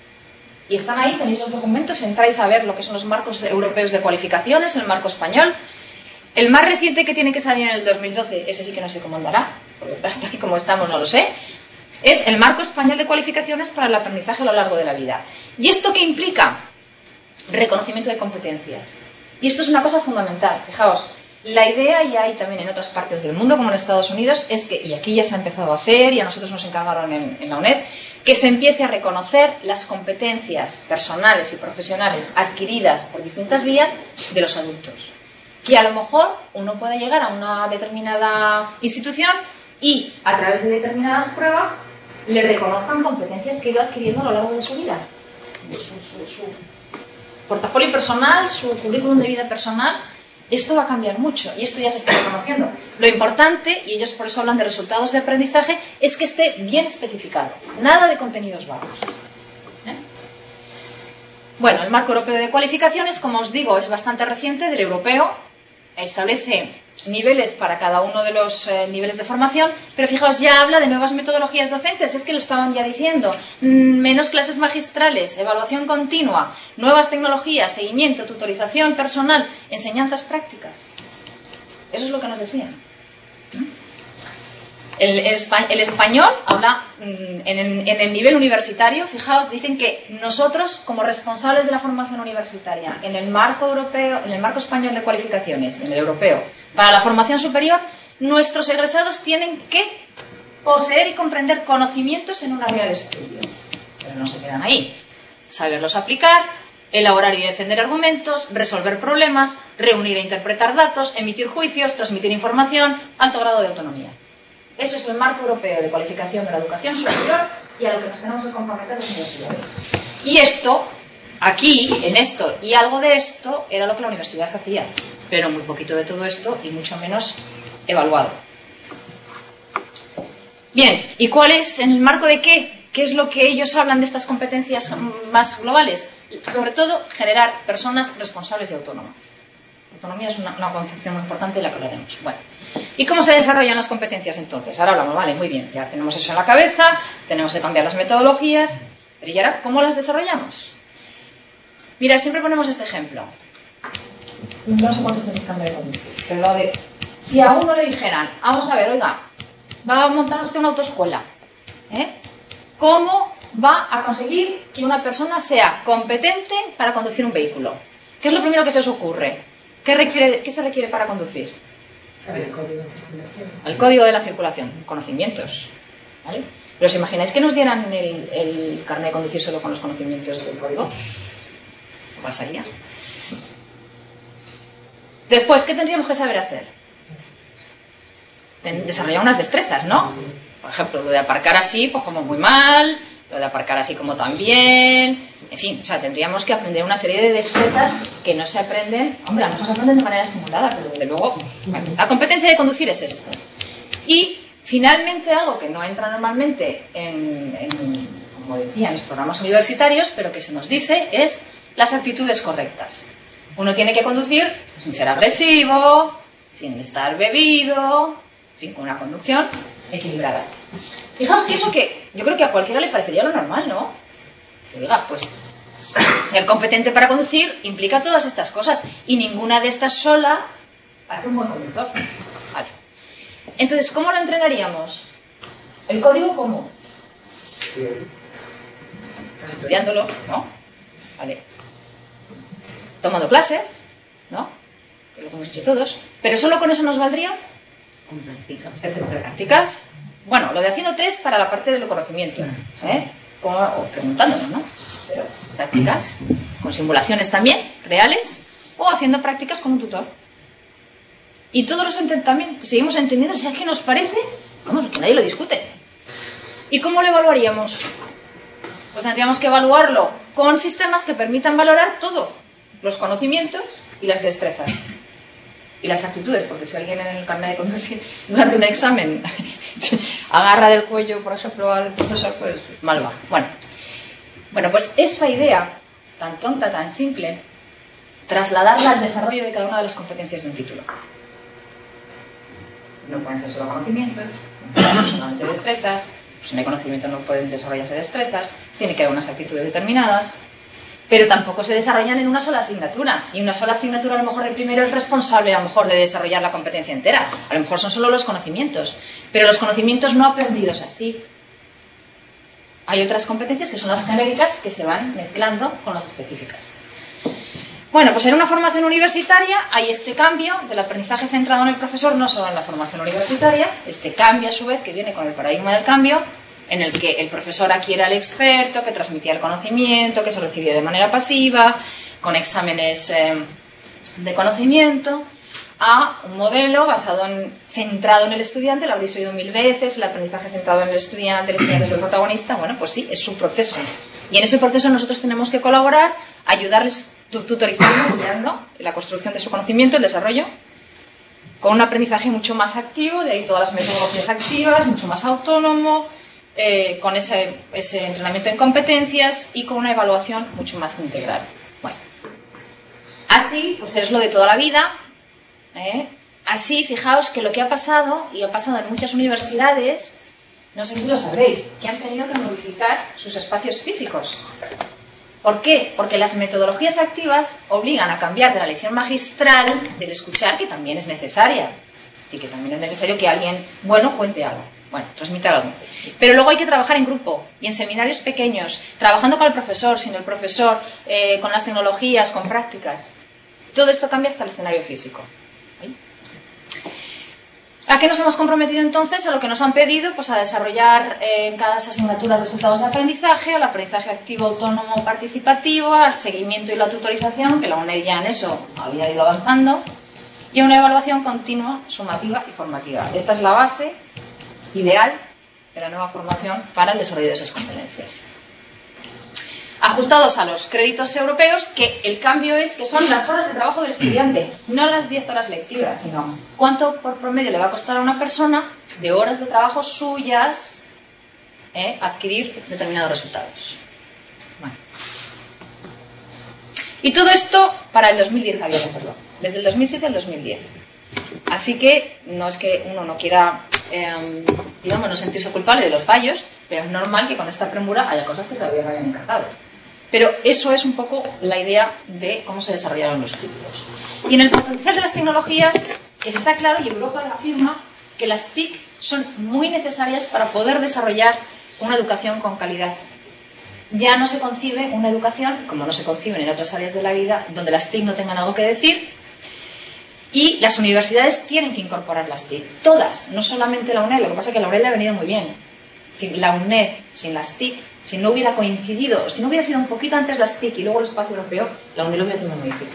Y están ahí, tenéis los documentos, entráis a ver lo que son los marcos europeos de cualificaciones, el marco español. El más reciente, que tiene que salir en el dos mil doce, ese sí que no sé cómo andará, porque hasta aquí como estamos no lo sé, es el marco español de cualificaciones para el aprendizaje a lo largo de la vida. ¿Y esto qué implica? Reconocimiento de competencias. Y esto es una cosa fundamental, fijaos. La idea, y hay también en otras partes del mundo, como en Estados Unidos, es que, y aquí ya se ha empezado a hacer, y a nosotros nos encargaron en, en la UNED, que se empiece a reconocer las competencias personales y profesionales adquiridas por distintas vías de los adultos. Que a lo mejor uno puede llegar a una determinada institución y, a través de determinadas pruebas, le reconozcan competencias que ha ido adquiriendo a lo largo de su vida. Su, su, su portafolio personal, su currículum de vida personal. Esto va a cambiar mucho y esto ya se está reconociendo. Lo importante, y ellos por eso hablan de resultados de aprendizaje, es que esté bien especificado. Nada de contenidos vagos. ¿Eh? Bueno, el marco europeo de cualificaciones, como os digo, es bastante reciente, del europeo. Establece niveles para cada uno de los eh, niveles de formación, pero fijaos, ya habla de nuevas metodologías docentes, es que lo estaban ya diciendo, menos clases magistrales, evaluación continua, nuevas tecnologías, seguimiento, tutorización personal, enseñanzas prácticas. Eso es lo que nos decían. El, el, el español habla en el, en el nivel universitario, fijaos, dicen que nosotros, como responsables de la formación universitaria, en el marco europeo, en el marco español de cualificaciones, en el europeo, para la formación superior, nuestros egresados tienen que poseer y comprender conocimientos en un área de estudio. Pero no se quedan ahí. Saberlos aplicar, elaborar y defender argumentos, resolver problemas, reunir e interpretar datos, emitir juicios, transmitir información, alto grado de autonomía. Eso es el marco europeo de cualificación de la educación superior y a lo que nos tenemos que comprometer las universidades. Y esto, aquí, en esto y algo de esto, era lo que la universidad hacía, pero muy poquito de todo esto y mucho menos evaluado. Bien, ¿y cuál es, en el marco de qué? ¿Qué es lo que ellos hablan de estas competencias más globales? Sobre todo, generar personas responsables y autónomas. La autonomía es una, una concepción muy importante y la que hablaremos. Bueno, ¿y cómo se desarrollan las competencias entonces? Ahora hablamos, vale, muy bien, ya tenemos eso en la cabeza, tenemos que cambiar las metodologías, pero ¿y ahora cómo las desarrollamos? Mira, siempre ponemos este ejemplo. No sé cuántos tenéis carnet de conducir, pero lo de, si a uno le dijeran, vamos a ver, oiga, va a montar usted una autoescuela, ¿eh? ¿Cómo va a conseguir que una persona sea competente para conducir un vehículo? ¿Qué es lo primero que se os ocurre? ¿Qué, requiere, qué se requiere para conducir? Saber el código de circulación. El código de la circulación, conocimientos. ¿Vale? ¿Pero os imagináis que nos dieran el, el carnet de conducir solo con los conocimientos del código? ¿Qué pasaría? Después, ¿qué tendríamos que saber hacer? Desarrollar unas destrezas, ¿no? Por ejemplo, lo de aparcar así, pues como muy mal, lo de aparcar así como también, en fin, o sea, tendríamos que aprender una serie de destrezas que no se aprenden, hombre, a lo mejor se aprenden de manera simulada, pero desde luego, bueno, la competencia de conducir es esto. Y, finalmente, algo que no entra normalmente en, en, como decía, en los programas universitarios, pero que se nos dice, es las actitudes correctas. Uno tiene que conducir sin ser agresivo, sin estar bebido, fin, con una conducción equilibrada. Fijaos que eso que yo creo que a cualquiera le parecería lo normal, ¿no? Se diga, pues ser competente para conducir implica todas estas cosas y ninguna de estas sola hace un buen conductor. Vale. Entonces, ¿cómo lo entrenaríamos? ¿El código cómo? Pues estudiándolo, ¿no? Vale. Tomando clases, ¿no? Que lo hemos hecho todos. ¿Pero solo con eso nos valdría? Con prácticas. Prácticas. Bueno, lo de haciendo test para la parte del conocimiento, ¿eh? Como, o preguntándonos, ¿no? Pero prácticas, con simulaciones también, reales, o haciendo prácticas con un tutor. Y todos los enten también seguimos entendiendo, si es que nos parece, vamos, que nadie lo discute. ¿Y cómo lo evaluaríamos? Pues tendríamos que evaluarlo con sistemas que permitan valorar todo, los conocimientos y las destrezas. Y las actitudes, porque si alguien en el carnet de conducir durante un examen agarra del cuello, por ejemplo, al profesor, pues mal va. Bueno, bueno, pues esta idea tan tonta, tan simple, trasladarla al desarrollo de cada una de las competencias de un título. No pueden ser solo conocimientos, no solamente destrezas, pues si no hay conocimientos no pueden desarrollarse destrezas, tiene que haber unas actitudes determinadas, pero tampoco se desarrollan en una sola asignatura, y una sola asignatura a lo mejor de primero es responsable a lo mejor de desarrollar la competencia entera, a lo mejor son solo los conocimientos, pero los conocimientos no aprendidos así. Hay otras competencias que son las genéricas que se van mezclando con las específicas. Bueno, pues en una formación universitaria hay este cambio del aprendizaje centrado en el profesor, no solo en la formación universitaria, este cambio a su vez que viene con el paradigma del cambio, en el que el profesor adquiere al experto, que transmitía el conocimiento, que se recibía de manera pasiva, con exámenes eh, de conocimiento, a un modelo basado en, centrado en el estudiante, lo habréis oído mil veces, el aprendizaje centrado en el estudiante, el estudiante es el protagonista, bueno, pues sí, es su proceso. Y en ese proceso nosotros tenemos que colaborar, ayudarles tutorizando, guiando la construcción de su conocimiento, el desarrollo, con un aprendizaje mucho más activo, de ahí todas las metodologías activas, mucho más autónomo, eh, con ese, ese entrenamiento en competencias y con una evaluación mucho más integral. Bueno, así, pues es lo de toda la vida. ¿eh? Así, fijaos que lo que ha pasado, y ha pasado en muchas universidades, no sé si lo sabréis, que han tenido que modificar sus espacios físicos. ¿Por qué? Porque las metodologías activas obligan a cambiar de la lección magistral del escuchar, que también es necesaria. Así que también es necesario que alguien, bueno, cuente algo, bueno, transmita algo. Pero luego hay que trabajar en grupo y en seminarios pequeños, trabajando con el profesor, sin el profesor, eh, con las tecnologías, con prácticas. Todo esto cambia hasta el escenario físico. ¿Sí? ¿A qué nos hemos comprometido entonces? A lo que nos han pedido, pues a desarrollar eh, en cada asignatura resultados de aprendizaje, al aprendizaje activo, autónomo, participativo, al seguimiento y la tutorización, que la UNED ya en eso había ido avanzando, y a una evaluación continua, sumativa y formativa. Esta es la base ideal de la nueva formación para el desarrollo de esas competencias. Ajustados a los créditos europeos, que el cambio es que son las horas de trabajo del estudiante, no las diez horas lectivas, sino cuánto por promedio le va a costar a una persona de horas de trabajo suyas eh, adquirir determinados resultados. Bueno. Y todo esto para el dos mil diez había que hacerlo, desde el dos mil siete al dos mil diez. Así que no es que uno no quiera, eh, digamos, no sentirse culpable de los fallos, pero es normal que con esta premura haya cosas que todavía no hayan encajado. Pero eso es un poco la idea de cómo se desarrollaron los títulos. Y en el potencial de las tecnologías está claro, y Europa afirma, que las T I C son muy necesarias para poder desarrollar una educación con calidad. Ya no se concibe una educación, como no se conciben en otras áreas de la vida, donde las T I C no tengan algo que decir, y las universidades tienen que incorporar las T I C. Todas, no solamente la UNED, lo que pasa es que la UNED le ha venido muy bien. Sin la UNED, sin las T I C, si no hubiera coincidido, si no hubiera sido un poquito antes las T I C y luego el espacio europeo, la UNED lo hubiera tenido muy difícil.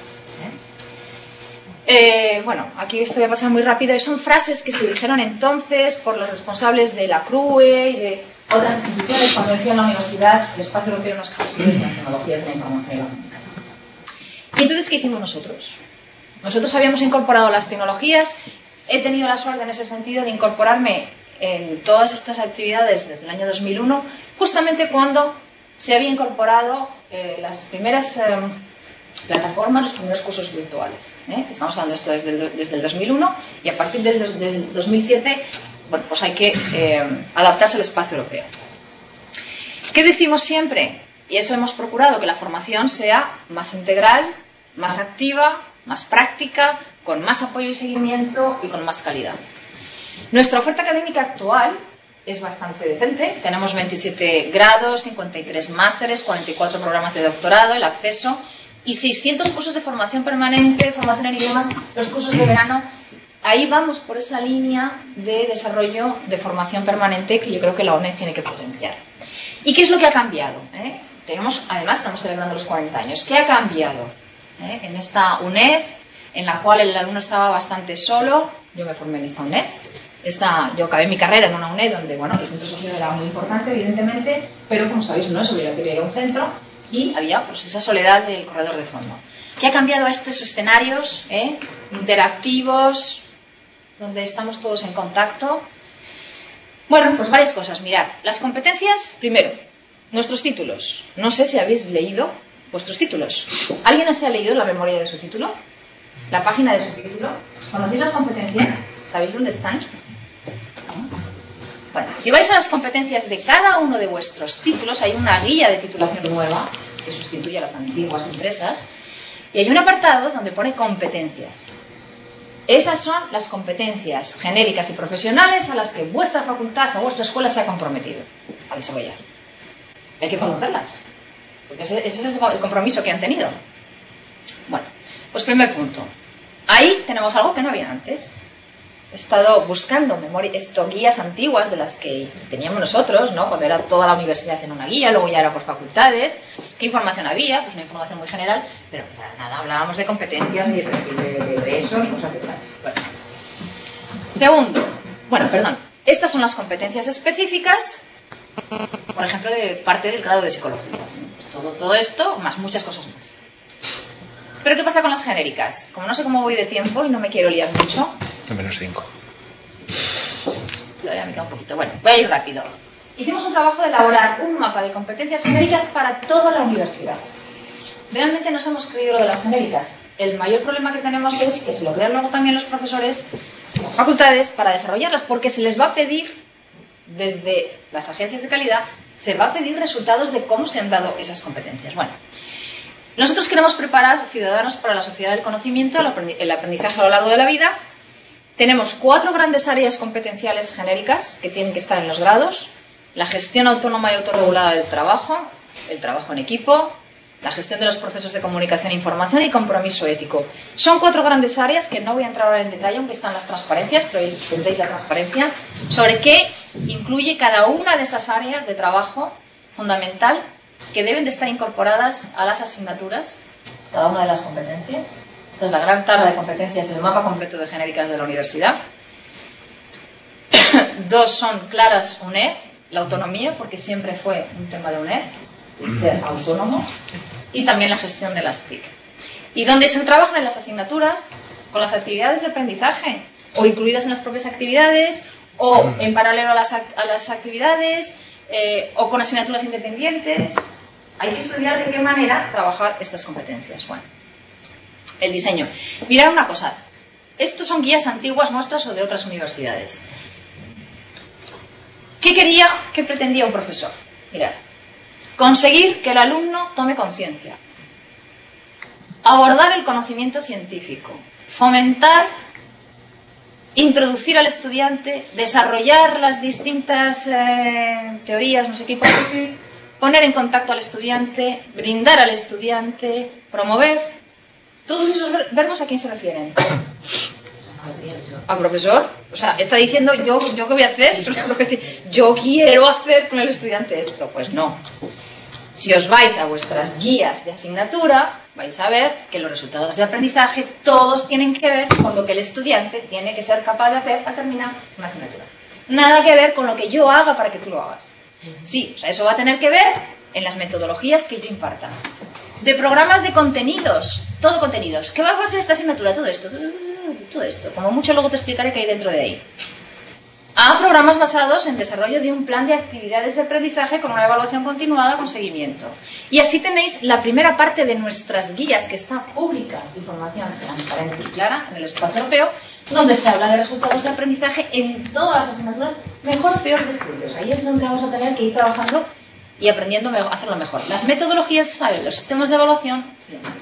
¿Eh? Eh, bueno, aquí esto voy a pasar muy rápido, y son frases que se dijeron entonces por los responsables de la C R U E y de otras instituciones cuando decían la universidad, el espacio europeo no es capaz de las tecnologías de la información y la comunicación. ¿Y entonces qué hicimos nosotros? Nosotros habíamos incorporado las tecnologías, he tenido la suerte en ese sentido de incorporarme en todas estas actividades desde el año dos mil uno, justamente cuando se había incorporado eh, las primeras eh, plataforma, los primeros cursos virtuales. ¿eh? Estamos hablando de esto desde el, desde el dos mil uno y a partir del, del dos mil siete, bueno, pues hay que eh, adaptarse al espacio europeo. ¿Qué decimos siempre? Y eso hemos procurado, que la formación sea más integral, más activa, más práctica, con más apoyo y seguimiento y con más calidad. Nuestra oferta académica actual es bastante decente. Tenemos veintisiete grados, cincuenta y tres másteres, cuarenta y cuatro programas de doctorado, el acceso y seiscientos cursos de formación permanente, formación en idiomas, los cursos de verano. Ahí vamos por esa línea de desarrollo de formación permanente que yo creo que la UNED tiene que potenciar. ¿Y qué es lo que ha cambiado? ¿Eh? Tenemos, además, estamos celebrando los cuarenta años. ¿Qué ha cambiado ¿eh? en esta UNED, en la cual el alumno estaba bastante solo? Yo me formé en esta UNED. Esta, yo acabé mi carrera en una UNED donde, bueno, el centro social era muy importante, evidentemente, pero como sabéis no es obligatorio ir a un centro y había pues esa soledad del corredor de fondo. ¿Qué ha cambiado a estos escenarios ¿eh? interactivos, donde estamos todos en contacto? Bueno, pues varias cosas. Mirad, las competencias, primero, nuestros títulos. No sé si habéis leído vuestros títulos. ¿Alguien se ha leído la memoria de su título? ¿La página de su título? ¿Conocéis las competencias? ¿Sabéis dónde están? Bueno, si vais a las competencias de cada uno de vuestros títulos, hay una guía de titulación nueva que sustituye a las antiguas impresas y hay un apartado donde pone competencias. Esas son las competencias genéricas y profesionales a las que vuestra facultad o vuestra escuela se ha comprometido a desarrollar. Hay que conocerlas, porque ese, ese es el compromiso que han tenido. Bueno, pues primer punto. Ahí tenemos algo que no había antes. He estado buscando memoria, esto, guías antiguas de las que teníamos nosotros, ¿no? Cuando era toda la universidad en una guía, luego ya era por facultades. ¿Qué información había? Pues una información muy general, pero para nada hablábamos de competencias, ni de perfil de, de egreso, ni cosas de esas. Bueno. Segundo, bueno, perdón, estas son las competencias específicas, por ejemplo, de parte del grado de psicología. Pues todo, todo esto, más muchas cosas más. Pero ¿qué pasa con las genéricas? Como no sé cómo voy de tiempo y no me quiero liar mucho. No menos cinco. Todavía me queda un poquito. Bueno, voy a ir rápido. Hicimos un trabajo de elaborar un mapa de competencias genéricas para toda la universidad. Realmente nos hemos creído lo de las genéricas. El mayor problema que tenemos es que se lo crean luego también los profesores, las facultades, para desarrollarlas, porque se les va a pedir, desde las agencias de calidad, se va a pedir resultados de cómo se han dado esas competencias. Bueno. Nosotros queremos preparar ciudadanos para la sociedad del conocimiento, el aprendizaje a lo largo de la vida. Tenemos cuatro grandes áreas competenciales genéricas que tienen que estar en los grados: la gestión autónoma y autorregulada del trabajo, el trabajo en equipo, la gestión de los procesos de comunicación e información y compromiso ético. Son cuatro grandes áreas que no voy a entrar ahora en detalle, aunque están las transparencias, pero ahí tendréis la transparencia sobre qué incluye cada una de esas áreas de trabajo fundamental que deben de estar incorporadas a las asignaturas, cada una de las competencias. Esta es la gran tabla de competencias del mapa completo de genéricas de la universidad. Dos son claras UNED, la autonomía, porque siempre fue un tema de UNED, ser autónomo, y también la gestión de las T I C. Y donde se trabajan en las asignaturas, con las actividades de aprendizaje, o incluidas en las propias actividades, o en paralelo a las, act- a las actividades, eh, o con asignaturas independientes. Hay que estudiar de qué manera trabajar estas competencias. Bueno, el diseño. Mirad una cosa. Estos son guías antiguas nuestras o de otras universidades. ¿Qué quería, qué pretendía un profesor? Mirad. Conseguir que el alumno tome conciencia. Abordar el conocimiento científico. Fomentar, introducir al estudiante, desarrollar las distintas eh, teorías, no sé qué hipótesis, poner en contacto al estudiante, brindar al estudiante, promover. Todos esos verbos, ¿a quién se refieren? ¿Al profesor? O sea, está diciendo, ¿yo, yo qué voy a hacer? Yo quiero hacer con el estudiante esto. Pues no. Si os vais a vuestras guías de asignatura, vais a ver que los resultados de aprendizaje todos tienen que ver con lo que el estudiante tiene que ser capaz de hacer al terminar una asignatura. Nada que ver con lo que yo haga para que tú lo hagas. Sí, o sea, eso va a tener que ver en las metodologías que yo imparta. De programas de contenidos, todo contenidos. ¿Qué va a ser esta asignatura? Todo esto, todo, todo esto. Como mucho luego te explicaré qué hay dentro de ahí. a programas basados en desarrollo de un plan de actividades de aprendizaje con una evaluación continuada con seguimiento. Y así tenéis la primera parte de nuestras guías, que está pública, información transparente y clara en el espacio europeo, donde se habla de resultados de aprendizaje en todas las asignaturas, mejor o peor descritos. Ahí es donde vamos a tener que ir trabajando y aprendiendo a hacerlo mejor. Las metodologías, los sistemas de evaluación y demás.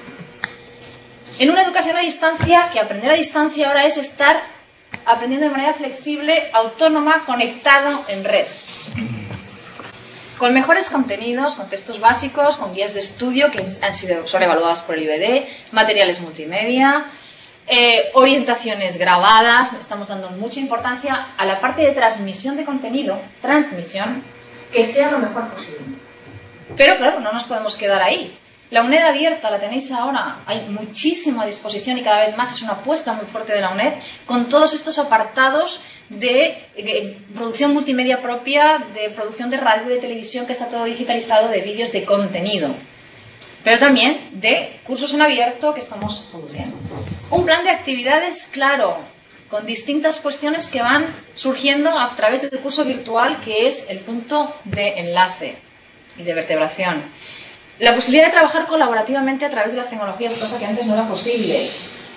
En una educación a distancia, que aprender a distancia ahora es estar aprendiendo de manera flexible, autónoma, conectado en red. Con mejores contenidos, con textos básicos, con guías de estudio que han sido, son evaluadas por el I B D, materiales multimedia, eh, orientaciones grabadas. Estamos dando mucha importancia a la parte de transmisión de contenido, transmisión, que sea lo mejor posible. Pero claro, no nos podemos quedar ahí. La UNED abierta la tenéis ahora, hay muchísimo a disposición y cada vez más es una apuesta muy fuerte de la UNED con todos estos apartados de, de producción multimedia propia, de producción de radio y de televisión, que está todo digitalizado, de vídeos de contenido, pero también de cursos en abierto que estamos produciendo. Un plan de actividades claro, con distintas cuestiones que van surgiendo a través del curso virtual, que es el punto de enlace y de vertebración. La posibilidad de trabajar colaborativamente a través de las tecnologías, cosa que antes no era posible.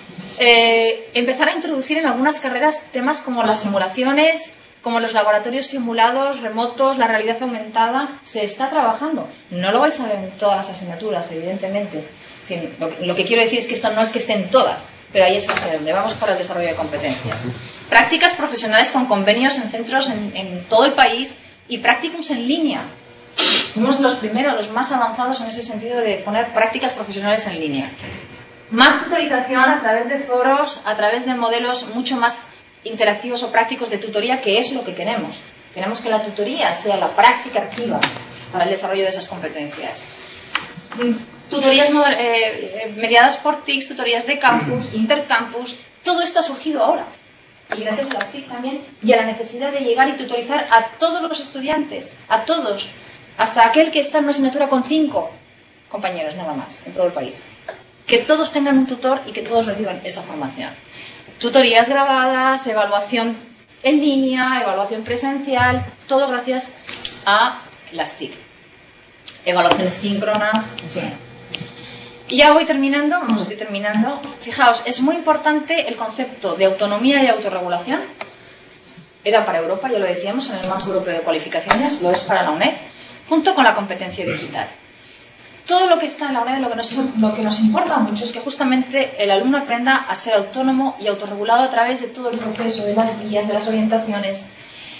Eh, empezar a introducir en algunas carreras temas como las simulaciones, como los laboratorios simulados, remotos, la realidad aumentada. Se está trabajando. No lo vais a ver en todas las asignaturas, evidentemente. Lo que quiero decir es que esto no es que estén todas, pero ahí es hacia donde vamos para el desarrollo de competencias. Prácticas profesionales con convenios en centros en, en todo el país y prácticums en línea. Fuimos los primeros, los más avanzados en ese sentido de poner prácticas profesionales en línea. Más tutorización a través de foros, a través de modelos mucho más interactivos o prácticos de tutoría, que es lo que queremos. Queremos que la tutoría sea la práctica activa para el desarrollo de esas competencias. Tutorías eh, mediadas por T I C, tutorías de campus, intercampus, todo esto ha surgido ahora. Y gracias a las T I C también, y a la necesidad de llegar y tutorizar a todos los estudiantes, a todos, hasta aquel que está en una asignatura con cinco compañeros nada más, en todo el país. Que todos tengan un tutor y que todos reciban esa formación. Tutorías grabadas, evaluación en línea, evaluación presencial, todo gracias a las T I C. Evaluaciones síncronas, en fin. Y ya voy terminando, vamos, estoy terminando. Fijaos, es muy importante el concepto de autonomía y autorregulación. Era para Europa, ya lo decíamos, en el marco europeo de cualificaciones, lo es para la UNED, junto con la competencia digital. Todo lo que está en la UNED, lo que nos, lo que nos importa mucho es que justamente el alumno aprenda a ser autónomo y autorregulado a través de todo el proceso, de las guías, de las orientaciones.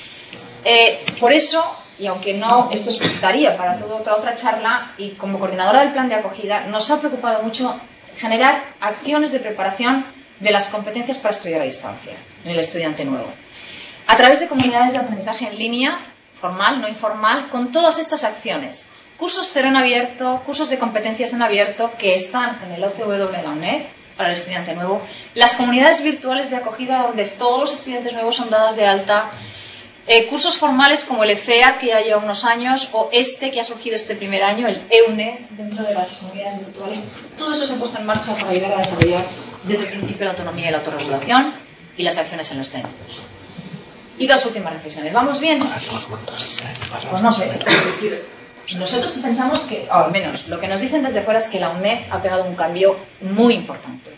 Eh, por eso, y aunque no, esto daría para toda otra, otra charla, y como coordinadora del plan de acogida, nos ha preocupado mucho generar acciones de preparación de las competencias para estudiar a distancia en el estudiante nuevo. A través de comunidades de aprendizaje en línea, formal, no informal, con todas estas acciones. Cursos cero en abierto, cursos de competencias en abierto que están en el O C W de la UNED para el estudiante nuevo. Las comunidades virtuales de acogida donde todos los estudiantes nuevos son dadas de alta. Eh, cursos formales como el E C E A D, que ya lleva unos años, o este que ha surgido este primer año, el E U N E D, dentro de las comunidades virtuales. Todo eso se ha puesto en marcha para ayudar a desarrollar desde el principio la autonomía y la autorregulación y las acciones en los centros. Y dos últimas reflexiones. ¿Vamos bien? Pues no sé. Es decir, nosotros pensamos que, o al menos, lo que nos dicen desde fuera es que la UNED ha pegado un cambio muy importante.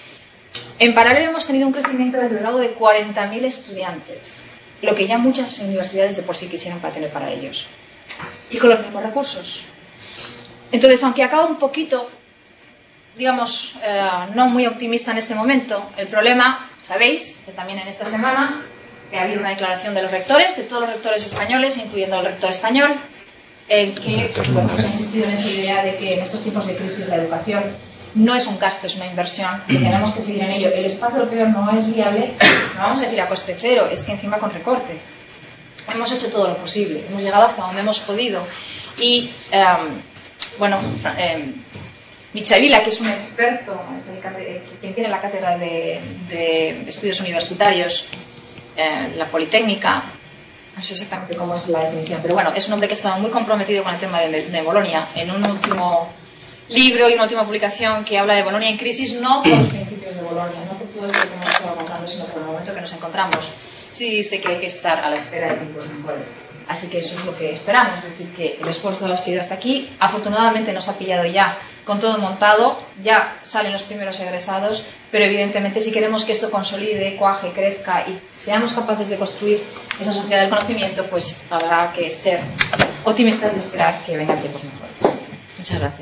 En paralelo hemos tenido un crecimiento desde el grado de cuarenta mil estudiantes, lo que ya muchas universidades de por sí quisieran para tener para ellos, y con los mismos recursos. Entonces, aunque acaba un poquito, digamos, eh, no muy optimista en este momento, el problema, sabéis, que también en esta semana ha habido una declaración de los rectores, de todos los rectores españoles, incluyendo al rector español, en que bueno, se ha insistido en esa idea de que en estos tiempos de crisis la educación no es un gasto, es una inversión, y tenemos que seguir en ello. El espacio europeo no es viable, no vamos a decir a coste cero, es que encima con recortes. Hemos hecho todo lo posible, hemos llegado hasta donde hemos podido. Y, eh, bueno, eh, Michavila, que es un experto, es el, quien tiene la cátedra de, de estudios universitarios, eh, la Politécnica, no sé exactamente cómo es la definición, pero bueno, es un hombre que ha estado muy comprometido con el tema de, de Bolonia, en un último libro y una última publicación que habla de Bolonia en crisis, no por los principios de Bolonia, no por todo esto que hemos estado contando, sino por el momento que nos encontramos, sí dice que hay que estar a la espera de tiempos mejores. Así que eso es lo que esperamos, es decir, que el esfuerzo ha sido hasta aquí. Afortunadamente nos ha pillado ya con todo montado, ya salen los primeros egresados, pero evidentemente si queremos que esto consolide, cuaje, crezca y seamos capaces de construir esa sociedad del conocimiento, pues habrá que ser optimistas y esperar que vengan tiempos mejores. Muchas gracias.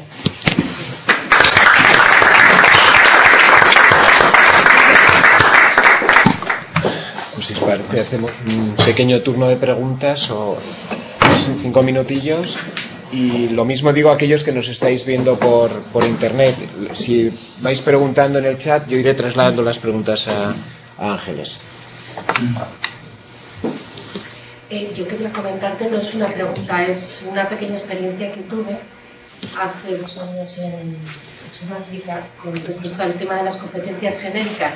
Pues si os parece, hacemos un pequeño turno de preguntas o cinco minutillos. Y lo mismo digo a aquellos que nos estáis viendo por, por internet. Si vais preguntando en el chat, yo iré trasladando las preguntas a, a Ángeles. Eh, yo quería comentarte, no es una pregunta, es una pequeña experiencia que tuve hace dos años en Sudáfrica con respecto al tema de las competencias genéricas.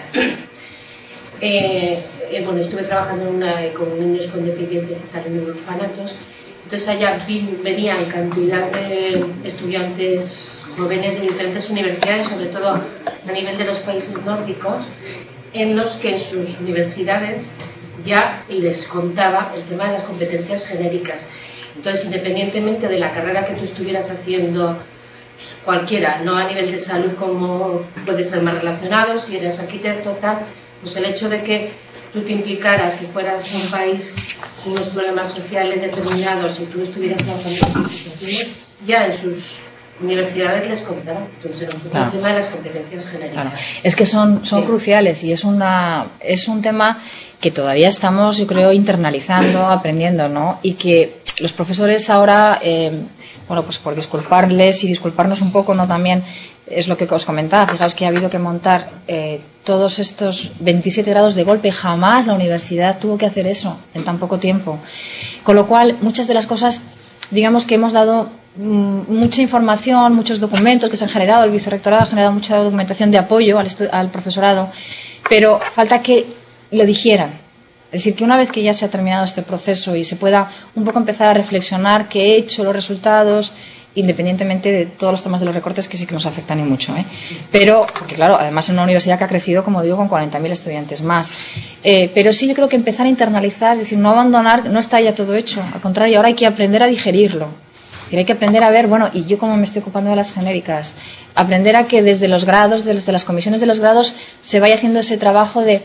Eh, eh, bueno, estuve trabajando en una, con niños con deficiencias y tal en orfanatos. Entonces allá venían cantidad de estudiantes jóvenes de diferentes universidades, sobre todo a nivel de los países nórdicos, en los que en sus universidades ya les contaba el tema de las competencias genéricas. Entonces, independientemente de la carrera que tú estuvieras haciendo, cualquiera, no a nivel de salud como puede ser más relacionado, si eres arquitecto, tal, pues el hecho de que tú te implicaras, que fueras un país con unos problemas sociales determinados y tú estuvieras trabajando en esas situaciones, ya en sus universidades les contarán. Entonces era un poco claro. El tema de las competencias genéricas. Claro. Es que son, son sí. cruciales y es, una, es un tema que todavía estamos, yo creo, internalizando, aprendiendo, ¿no? Y que los profesores ahora, eh, bueno, pues por disculparles y disculparnos un poco, ¿no? También es lo que os comentaba. Fijaos que ha habido que montar eh, todos estos veintisiete grados de golpe. Jamás la universidad tuvo que hacer eso en tan poco tiempo. Con lo cual, muchas de las cosas, digamos que hemos dado mmm, mucha información, muchos documentos que se han generado. El vicerrectorado ha generado mucha documentación de apoyo al, al profesorado, pero falta que lo dijeran. Es decir, que una vez que ya se ha terminado este proceso y se pueda un poco empezar a reflexionar qué he hecho, los resultados, independientemente de todos los temas de los recortes que sí que nos afectan y mucho, ¿eh? Pero, porque claro, además en una universidad que ha crecido, como digo, con cuarenta mil estudiantes más. Eh, pero sí yo creo que empezar a internalizar, es decir, no abandonar, no está ya todo hecho. Al contrario, ahora hay que aprender a digerirlo. Y hay que aprender a ver, bueno, y yo como me estoy ocupando de las genéricas, aprender a que desde los grados, desde las comisiones de los grados, se vaya haciendo ese trabajo de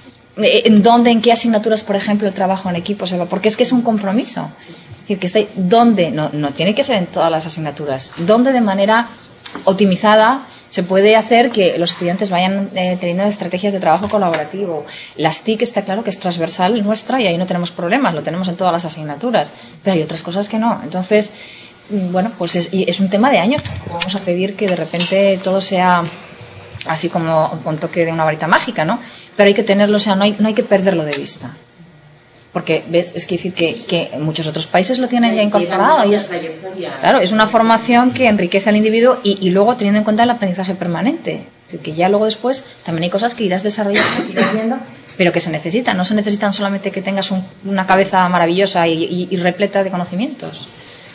en dónde, en qué asignaturas, por ejemplo, el trabajo en equipo se va, porque es que es un compromiso. Es decir, que está ahí, dónde, no, no tiene que ser en todas las asignaturas, dónde de manera optimizada se puede hacer que los estudiantes vayan eh, teniendo estrategias de trabajo colaborativo. Las T I C está claro que es transversal nuestra y ahí no tenemos problemas, lo tenemos en todas las asignaturas, pero hay otras cosas que no. Entonces, bueno, pues es, es un tema de años. Vamos a pedir que de repente todo sea así como con toque de una varita mágica, ¿no? Pero hay que tenerlo, o sea, no hay, no hay que perderlo de vista. Porque, ¿ves? Es que decir que, que muchos otros países lo tienen ya incorporado. Y es, claro, es una formación que enriquece al individuo y, y luego teniendo en cuenta el aprendizaje permanente. Es decir, que ya luego después también hay cosas que irás desarrollando, que irás viendo, pero que se necesitan. No se necesitan solamente que tengas un, una cabeza maravillosa y, y, y repleta de conocimientos.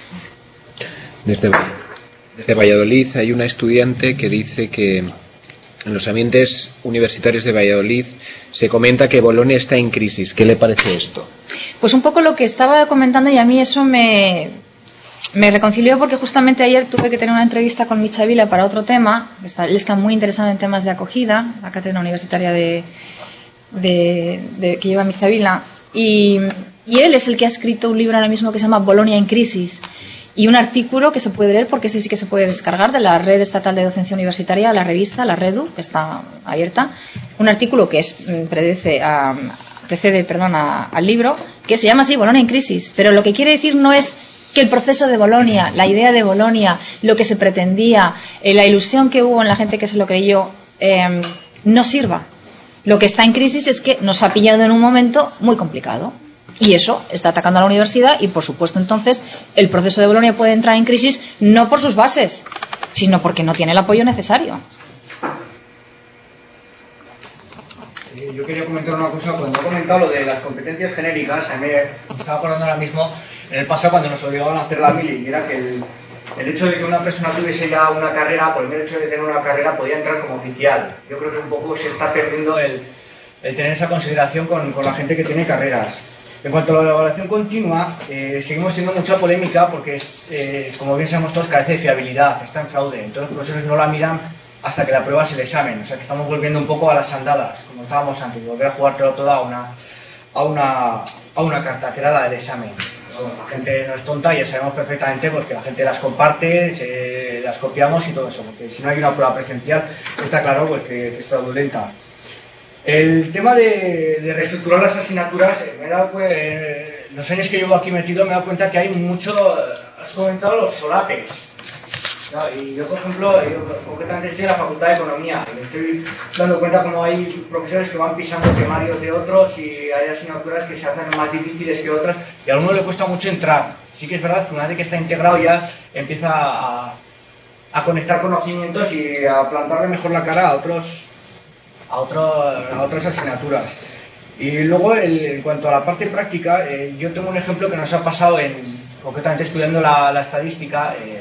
Desde, desde Valladolid hay una estudiante que dice que en los ambientes universitarios de Valladolid se comenta que Bolonia está en crisis. ¿Qué le parece esto? Pues un poco lo que estaba comentando y a mí eso me, me reconcilió porque justamente ayer tuve que tener una entrevista con Micha Vila para otro tema. Está, él está muy interesado en temas de acogida, la cátedra universitaria de, de, de, que lleva Micha Vila. Y, y él es el que ha escrito un libro ahora mismo que se llama Bolonia en crisis. Y un artículo que se puede leer, porque ese sí que se puede descargar, de la Red Estatal de Docencia Universitaria, la revista, la REDU, que está abierta. Un artículo que es precede, a, precede perdón, a, al libro, que se llama así, Bolonia en crisis. Pero lo que quiere decir no es que el proceso de Bolonia, la idea de Bolonia, lo que se pretendía, eh, la ilusión que hubo en la gente que se lo creyó, eh, no sirva. Lo que está en crisis es que nos ha pillado en un momento muy complicado. Y eso está atacando a la universidad y, por supuesto, entonces el proceso de Bolonia puede entrar en crisis no por sus bases, sino porque no tiene el apoyo necesario. Eh, yo quería comentar una cosa. Cuando he comentado lo de las competencias genéricas, a mí me estaba acordando ahora mismo en el pasado cuando nos obligaban a hacer la mili, y era que el, el hecho de que una persona tuviese ya una carrera, por el mero hecho de tener una carrera, podía entrar como oficial. Yo creo que un poco se está perdiendo el... el tener esa consideración con, con la gente que tiene carreras. En cuanto a la evaluación continua, eh, seguimos teniendo mucha polémica porque, eh, como bien sabemos todos, carece de fiabilidad, está en fraude. Entonces los profesores no la miran hasta que la prueba es el examen. O sea que estamos volviendo un poco a las andadas, como estábamos antes, volver a jugártelo todo a una, a una, a una carta, que era la del examen. Bueno, la gente no es tonta y ya sabemos perfectamente pues, que la gente las comparte, se, las copiamos y todo eso, porque si no hay una prueba presencial, está claro pues, que, que es fraudulenta. El tema de, de reestructurar las asignaturas, eh, me he dado, pues, eh, los años que llevo aquí metido me he dado cuenta que hay mucho, has comentado los solapes. ¿No? Y yo, por ejemplo, yo concretamente estoy en la Facultad de Economía y me estoy dando cuenta como hay profesores que van pisando temarios de otros y hay asignaturas que se hacen más difíciles que otras y a alguno le cuesta mucho entrar. Sí que es verdad que una vez que está integrado ya empieza a, a conectar conocimientos y a plantarle mejor la cara a otros a, otro, a otras asignaturas. Y luego, el, en cuanto a la parte práctica, eh, yo tengo un ejemplo que nos ha pasado en, concretamente estudiando la, la estadística eh,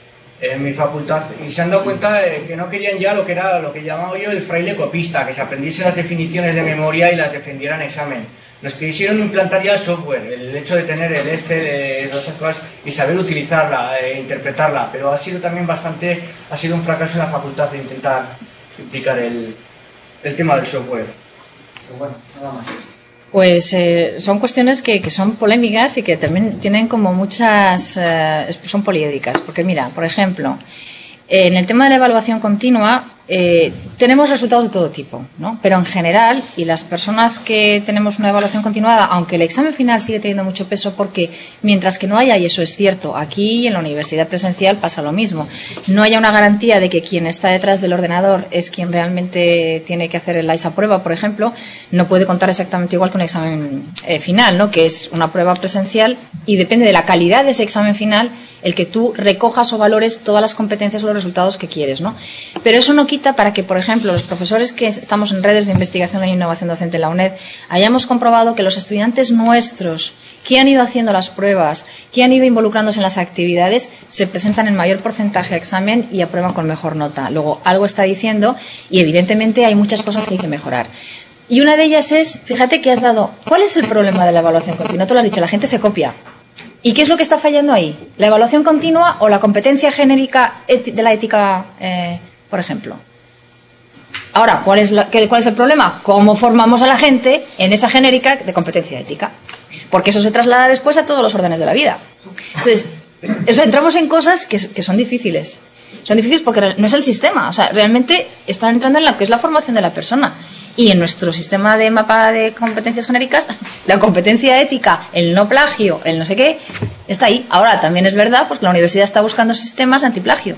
en mi facultad, y se han dado cuenta eh, que no querían ya lo que era lo que llamaba yo el fraile copista, que se aprendiese las definiciones de memoria y las defendieran en examen. Nos quisieron implantar ya el software, el hecho de tener el Excel, eh, todas estas cosas, y saber utilizarla, e interpretarla, pero ha sido también bastante, ha sido un fracaso en la facultad de intentar implicar el, el tema del software. Pero bueno, nada más. Pues eh, son cuestiones que, que son polémicas y que también tienen como muchas, eh, son poliédricas, porque mira, por ejemplo, eh, en el tema de la evaluación continua eh, tenemos resultados de todo tipo, ¿no? Pero en general, y las personas que tenemos una evaluación continuada, aunque el examen final sigue teniendo mucho peso, porque mientras que no haya, y eso es cierto, aquí en la universidad presencial pasa lo mismo, no haya una garantía de que quien está detrás del ordenador es quien realmente tiene que hacer esa prueba, por ejemplo, no puede contar exactamente igual que un examen eh, final, ¿no? Que es una prueba presencial y depende de la calidad de ese examen final el que tú recojas o valores todas las competencias o los resultados que quieres, ¿no? Pero eso no quita para que, por ejemplo, los profesores que estamos en redes de investigación e innovación docente en la UNED hayamos comprobado que los estudiantes nuestros que han ido haciendo las pruebas, que han ido involucrándose en las actividades, se presentan en mayor porcentaje a examen y aprueban con mejor nota. Luego, algo está diciendo y evidentemente hay muchas cosas que hay que mejorar. Y una de ellas es, fíjate que has dado, ¿cuál es el problema de la evaluación continua? Tú lo has dicho, la gente se copia. ¿Y qué es lo que está fallando ahí? ¿La evaluación continua o la competencia genérica de la ética, eh, por ejemplo? Ahora, ¿cuál es, la, ¿cuál es el problema? ¿Cómo formamos a la gente en esa genérica de competencia ética? Porque eso se traslada después a todos los órdenes de la vida. Entonces, o sea, entramos en cosas que, que son difíciles. Son difíciles porque no es el sistema. O sea, realmente está entrando en lo que es la formación de la persona. Y en nuestro sistema de mapa de competencias genéricas, la competencia ética, el no plagio, el no sé qué, está ahí. Ahora, también es verdad pues, que la universidad está buscando sistemas antiplagio.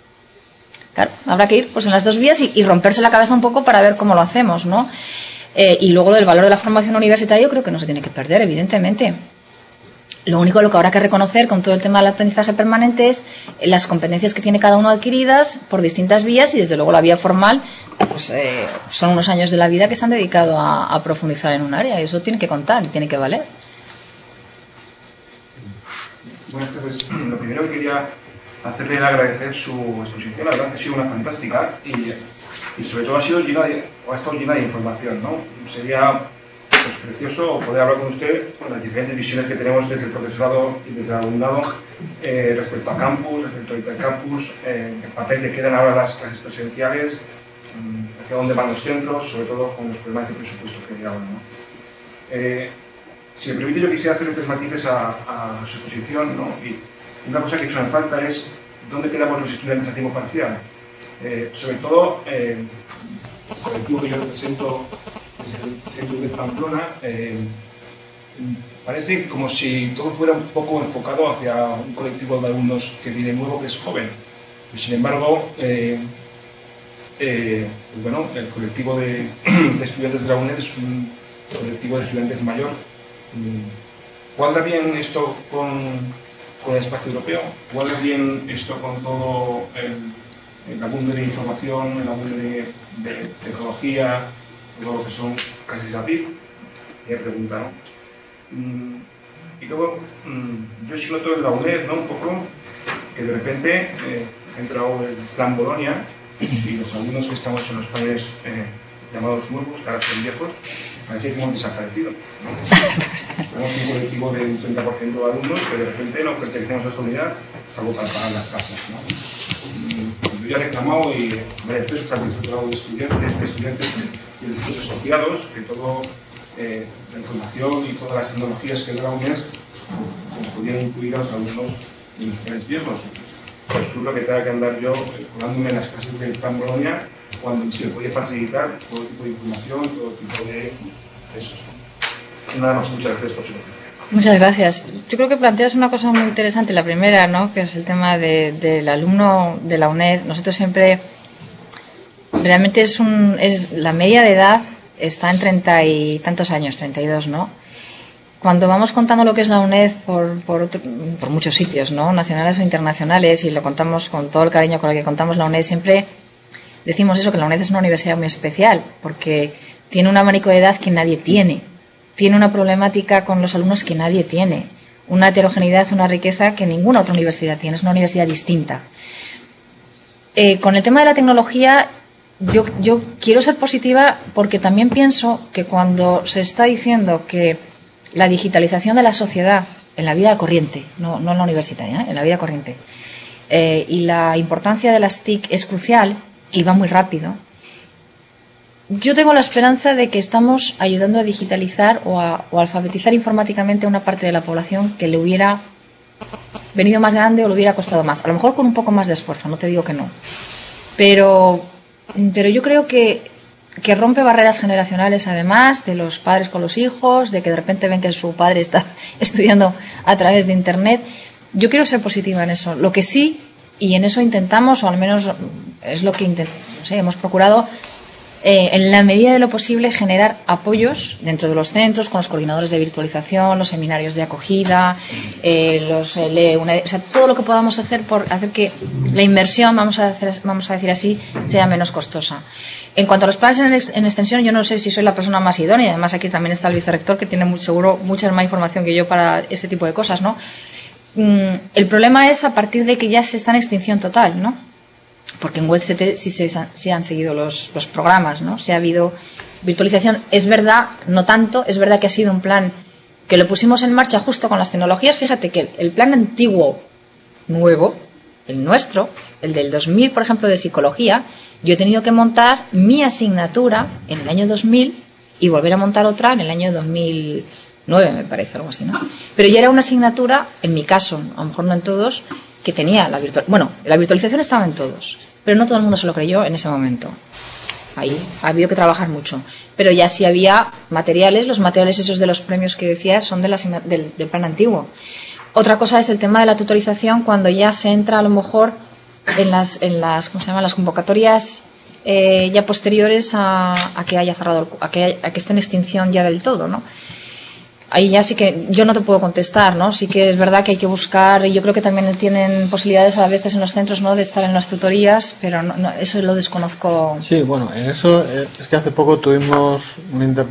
Claro, habrá que ir pues, en las dos vías y, y romperse la cabeza un poco para ver cómo lo hacemos, ¿no? Eh, y luego el valor de la formación universitaria yo creo que no se tiene que perder, evidentemente. Lo único lo que habrá que reconocer con todo el tema del aprendizaje permanente es las competencias que tiene cada uno adquiridas por distintas vías y desde luego la vía formal pues, eh, son unos años de la vida que se han dedicado a, a profundizar en un área y eso tiene que contar y tiene que valer. Buenas tardes. Lo primero que quería hacerle era agradecer su exposición, la verdad que ha sido una fantástica y, y sobre todo ha sido llena de, o ha estado llena de información, ¿no? Sería pues, precioso poder hablar con usted con las diferentes visiones que tenemos desde el profesorado y desde el alumnado eh, respecto a campus, respecto a intercampus, eh, el papel que quedan ahora las clases presenciales, eh, hacia dónde van los centros, sobre todo con los problemas de presupuesto que hay ahora, ¿no? Eh, si me permite, yo quisiera hacerle tres matices a, a su exposición, ¿no? Y una cosa que he hecho en falta es dónde quedamos los estudiantes a tiempo parcial. Eh, sobre todo, eh, el colectivo que yo represento desde el centro de Pamplona, eh, parece como si todo fuera un poco enfocado hacia un colectivo de alumnos que viene nuevo, que es joven. Y sin embargo, eh, eh, pues bueno, el colectivo de, de estudiantes de la UNED es un colectivo de estudiantes mayor. ¿Cuadra bien esto con, con el espacio europeo? ¿Cuadra bien esto con todo el, el mundo de información, el mundo de, de tecnología, todo lo que son clases de A P I? Y pregunta, ¿no? Y luego, yo sí noto en la UNED, ¿no? Un poco que de repente eh, ha entrado el plan Bolonia y los alumnos que estamos en los países eh, llamados nuevos, que ahora son viejos, parece que hemos desaparecido, ¿no? Somos un colectivo de un treinta por ciento de alumnos que de repente no pertenecemos a esta unidad, salvo para pagar las casas, ¿no? Yo ya he reclamado y varias veces al Instituto de Estudiantes, de estudiantes y de sus asociados que todo eh, la información y todas las tecnologías que da la UNED nos podían incluir a los alumnos de los planes viejos. Es absurdo que tenga que andar yo colándome en las clases del Plan Bolonia cuando se me puede facilitar todo tipo de información, todo tipo de accesos. Nada más, muchas gracias por su atención. Muchas gracias. Yo creo que planteas una cosa muy interesante, la primera, ¿no?, que es el tema de, del alumno de la UNED. Nosotros siempre, realmente es un, es la media de edad está en treinta y tantos años, treinta y dos, ¿no? Cuando vamos contando lo que es la UNED por, por, otro, por muchos sitios, ¿no?, nacionales o internacionales, y lo contamos con todo el cariño con el que contamos la UNED, siempre decimos eso, que la UNED es una universidad muy especial, porque tiene un abanico de edad que nadie tiene, tiene una problemática con los alumnos que nadie tiene, una heterogeneidad, una riqueza que ninguna otra universidad tiene, es una universidad distinta. Eh, con el tema de la tecnología, yo, yo quiero ser positiva porque también pienso que cuando se está diciendo que la digitalización de la sociedad en la vida corriente, no, no en la universitaria, ¿eh?, en la vida corriente, eh, y la importancia de las T I C es crucial y va muy rápido, yo tengo la esperanza de que estamos ayudando a digitalizar o a, o a alfabetizar informáticamente a una parte de la población que le hubiera venido más grande o le hubiera costado más. A lo mejor con un poco más de esfuerzo, no te digo que no. Pero, pero yo creo que, que rompe barreras generacionales, además, de los padres con los hijos, de que de repente ven que su padre está estudiando a través de Internet. Yo quiero ser positiva en eso. Lo que sí, y en eso intentamos, o al menos es lo que intent, no sé, hemos procurado, Eh, en la medida de lo posible, generar apoyos dentro de los centros, con los coordinadores de virtualización, los seminarios de acogida, eh, los, eh, una, o sea, todo lo que podamos hacer por hacer que la inversión, vamos a, hacer, vamos a decir así, sea menos costosa. En cuanto a los planes en, en extensión, yo no sé si soy la persona más idónea, además aquí también está el vicerrector, que tiene muy, seguro mucha más información que yo para este tipo de cosas, ¿no? Mm, el problema es a partir de que ya se está en extinción total, ¿no? Porque en U E C T sí, se, sí han seguido los, los programas, ¿no? Sí ha habido virtualización. Es verdad, no tanto, es verdad que ha sido un plan que lo pusimos en marcha justo con las tecnologías. Fíjate que el, el plan antiguo, nuevo, el nuestro, el del dos mil, por ejemplo, de psicología, yo he tenido que montar mi asignatura en el año dos mil y volver a montar otra en el año dos mil nueve, me parece, algo así, ¿no? Pero ya era una asignatura, en mi caso, a lo mejor no en todos, que tenía la virtual, bueno, la virtualización estaba en todos, pero no todo el mundo se lo creyó en ese momento. Ahí ha habido que trabajar mucho, pero ya sí había materiales, los materiales esos de los premios que decía son de la, del, del plan antiguo. Otra cosa es el tema de la tutorización, cuando ya se entra a lo mejor en las, en las, ¿cómo se llama?, las convocatorias eh, ya posteriores a, a que haya cerrado, a que, a que esté en extinción ya del todo, ¿no? Ahí ya sí que yo no te puedo contestar, ¿no? Sí que es verdad que hay que buscar, y yo creo que también tienen posibilidades a veces en los centros, ¿no?, de estar en las tutorías, pero no, no, eso lo desconozco. Sí, bueno, en eso es que hace poco tuvimos una, inter,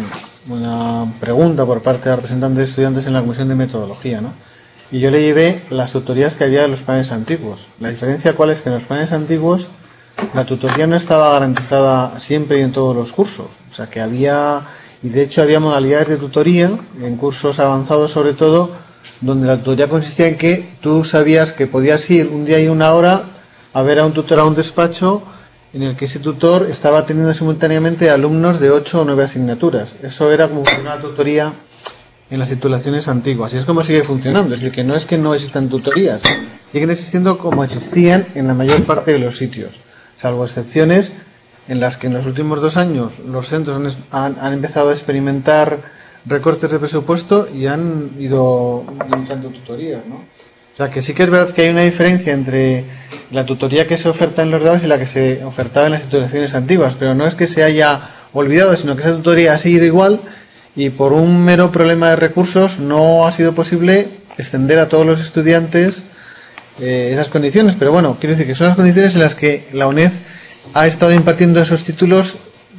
una pregunta por parte de representantes de estudiantes en la comisión de metodología, ¿no? Y yo le llevé las tutorías que había en los planes antiguos. La diferencia cuál es que en los planes antiguos la tutoría no estaba garantizada siempre y en todos los cursos, o sea que había... Y de hecho había modalidades de tutoría, en cursos avanzados sobre todo, donde la tutoría consistía en que tú sabías que podías ir un día y una hora a ver a un tutor a un despacho en el que ese tutor estaba atendiendo simultáneamente a alumnos de ocho o nueve asignaturas. Eso era como una tutoría en las titulaciones antiguas. Y es como sigue funcionando. Es decir, que no es que no existan tutorías, siguen existiendo como existían en la mayor parte de los sitios, salvo excepciones en las que en los últimos dos años los centros han, han, han empezado a experimentar recortes de presupuesto y han ido limitando tutorías, ¿no? O sea que sí que es verdad que hay una diferencia entre la tutoría que se oferta en los grados y la que se ofertaba en las titulaciones antiguas, pero no es que se haya olvidado, sino que esa tutoría ha seguido igual y por un mero problema de recursos no ha sido posible extender a todos los estudiantes eh, esas condiciones. Pero bueno, quiero decir que son las condiciones en las que la UNED ha estado impartiendo esos títulos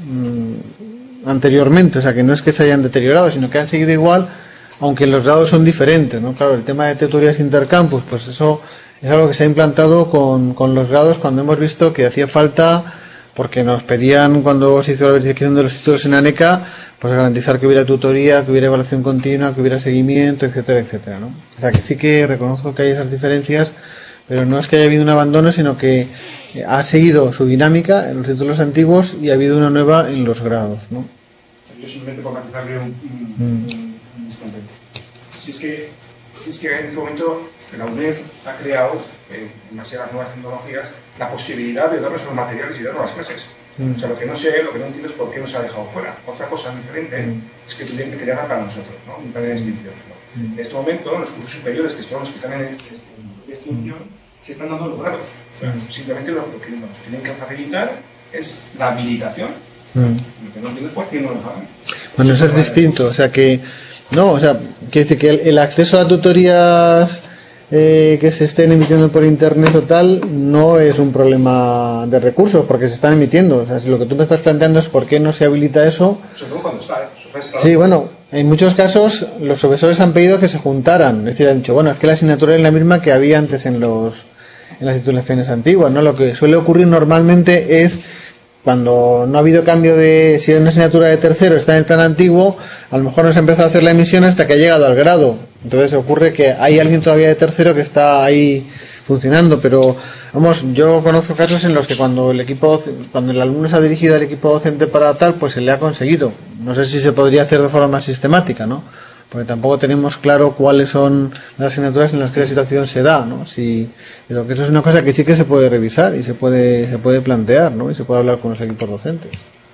mmm, anteriormente, o sea que no es que se hayan deteriorado, sino que han seguido igual, aunque los grados son diferentes, ¿no? Claro, el tema de tutorías intercampus, pues eso es algo que se ha implantado con, con los grados cuando hemos visto que hacía falta porque nos pedían cuando se hizo la verificación de los títulos en ANECA, pues garantizar que hubiera tutoría, que hubiera evaluación continua, que hubiera seguimiento, etcétera, etcétera, ¿no? O sea que sí que reconozco que hay esas diferencias, pero no es que haya habido un abandono, sino que ha seguido su dinámica en los títulos antiguos y ha habido una nueva en los grados, ¿no? Yo simplemente por matizarle un, un, un, un instante. Si es que, si es que en este momento la UNED ha creado, eh, en base a las nuevas tecnologías, la posibilidad de darnos los materiales y dar nuevas clases. Mm. O sea, lo que no sé, lo que no entiendo es por qué nos ha dejado fuera. Otra cosa diferente mm. es que tuvieran que crearla para nosotros, ¿no? Un plan de extinción, ¿no? Mm. En este momento, los cursos superiores, que son los que están en extinción, se están dando los grados. O sea, mm. simplemente lo, lo que nos tienen que facilitar es la habilitación. Mm. Lo que no entiendo es por qué no lo hagan. Bueno, eso es distinto. O sea, que no, o sea, quiere decir que el, el acceso a tutorías eh, que se estén emitiendo por internet o tal no es un problema de recursos, porque se están emitiendo. O sea, si lo que tú me estás planteando es por qué no se habilita eso. Sobre todo cuando está, ¿eh? Sí, bueno, en muchos casos los profesores han pedido que se juntaran. Es decir, han dicho, bueno, es que la asignatura es la misma que había antes en los en las titulaciones antiguas, ¿no? Lo que suele ocurrir normalmente es cuando no ha habido cambio de, si es una asignatura de tercero está en el plan antiguo, a lo mejor no se ha empezado a hacer la emisión hasta que ha llegado al grado. Entonces ocurre que hay alguien todavía de tercero que está ahí funcionando, pero vamos, yo conozco casos en los que cuando el equipo, cuando el alumno se ha dirigido al equipo docente para tal, pues se le ha conseguido. No sé si se podría hacer de forma más sistemática, ¿no? Porque tampoco tenemos claro cuáles son las asignaturas en las que la situación se da, ¿no? Si, pero que eso es una cosa que sí que se puede revisar y se puede se puede plantear, ¿no? Y se puede hablar con los equipos docentes.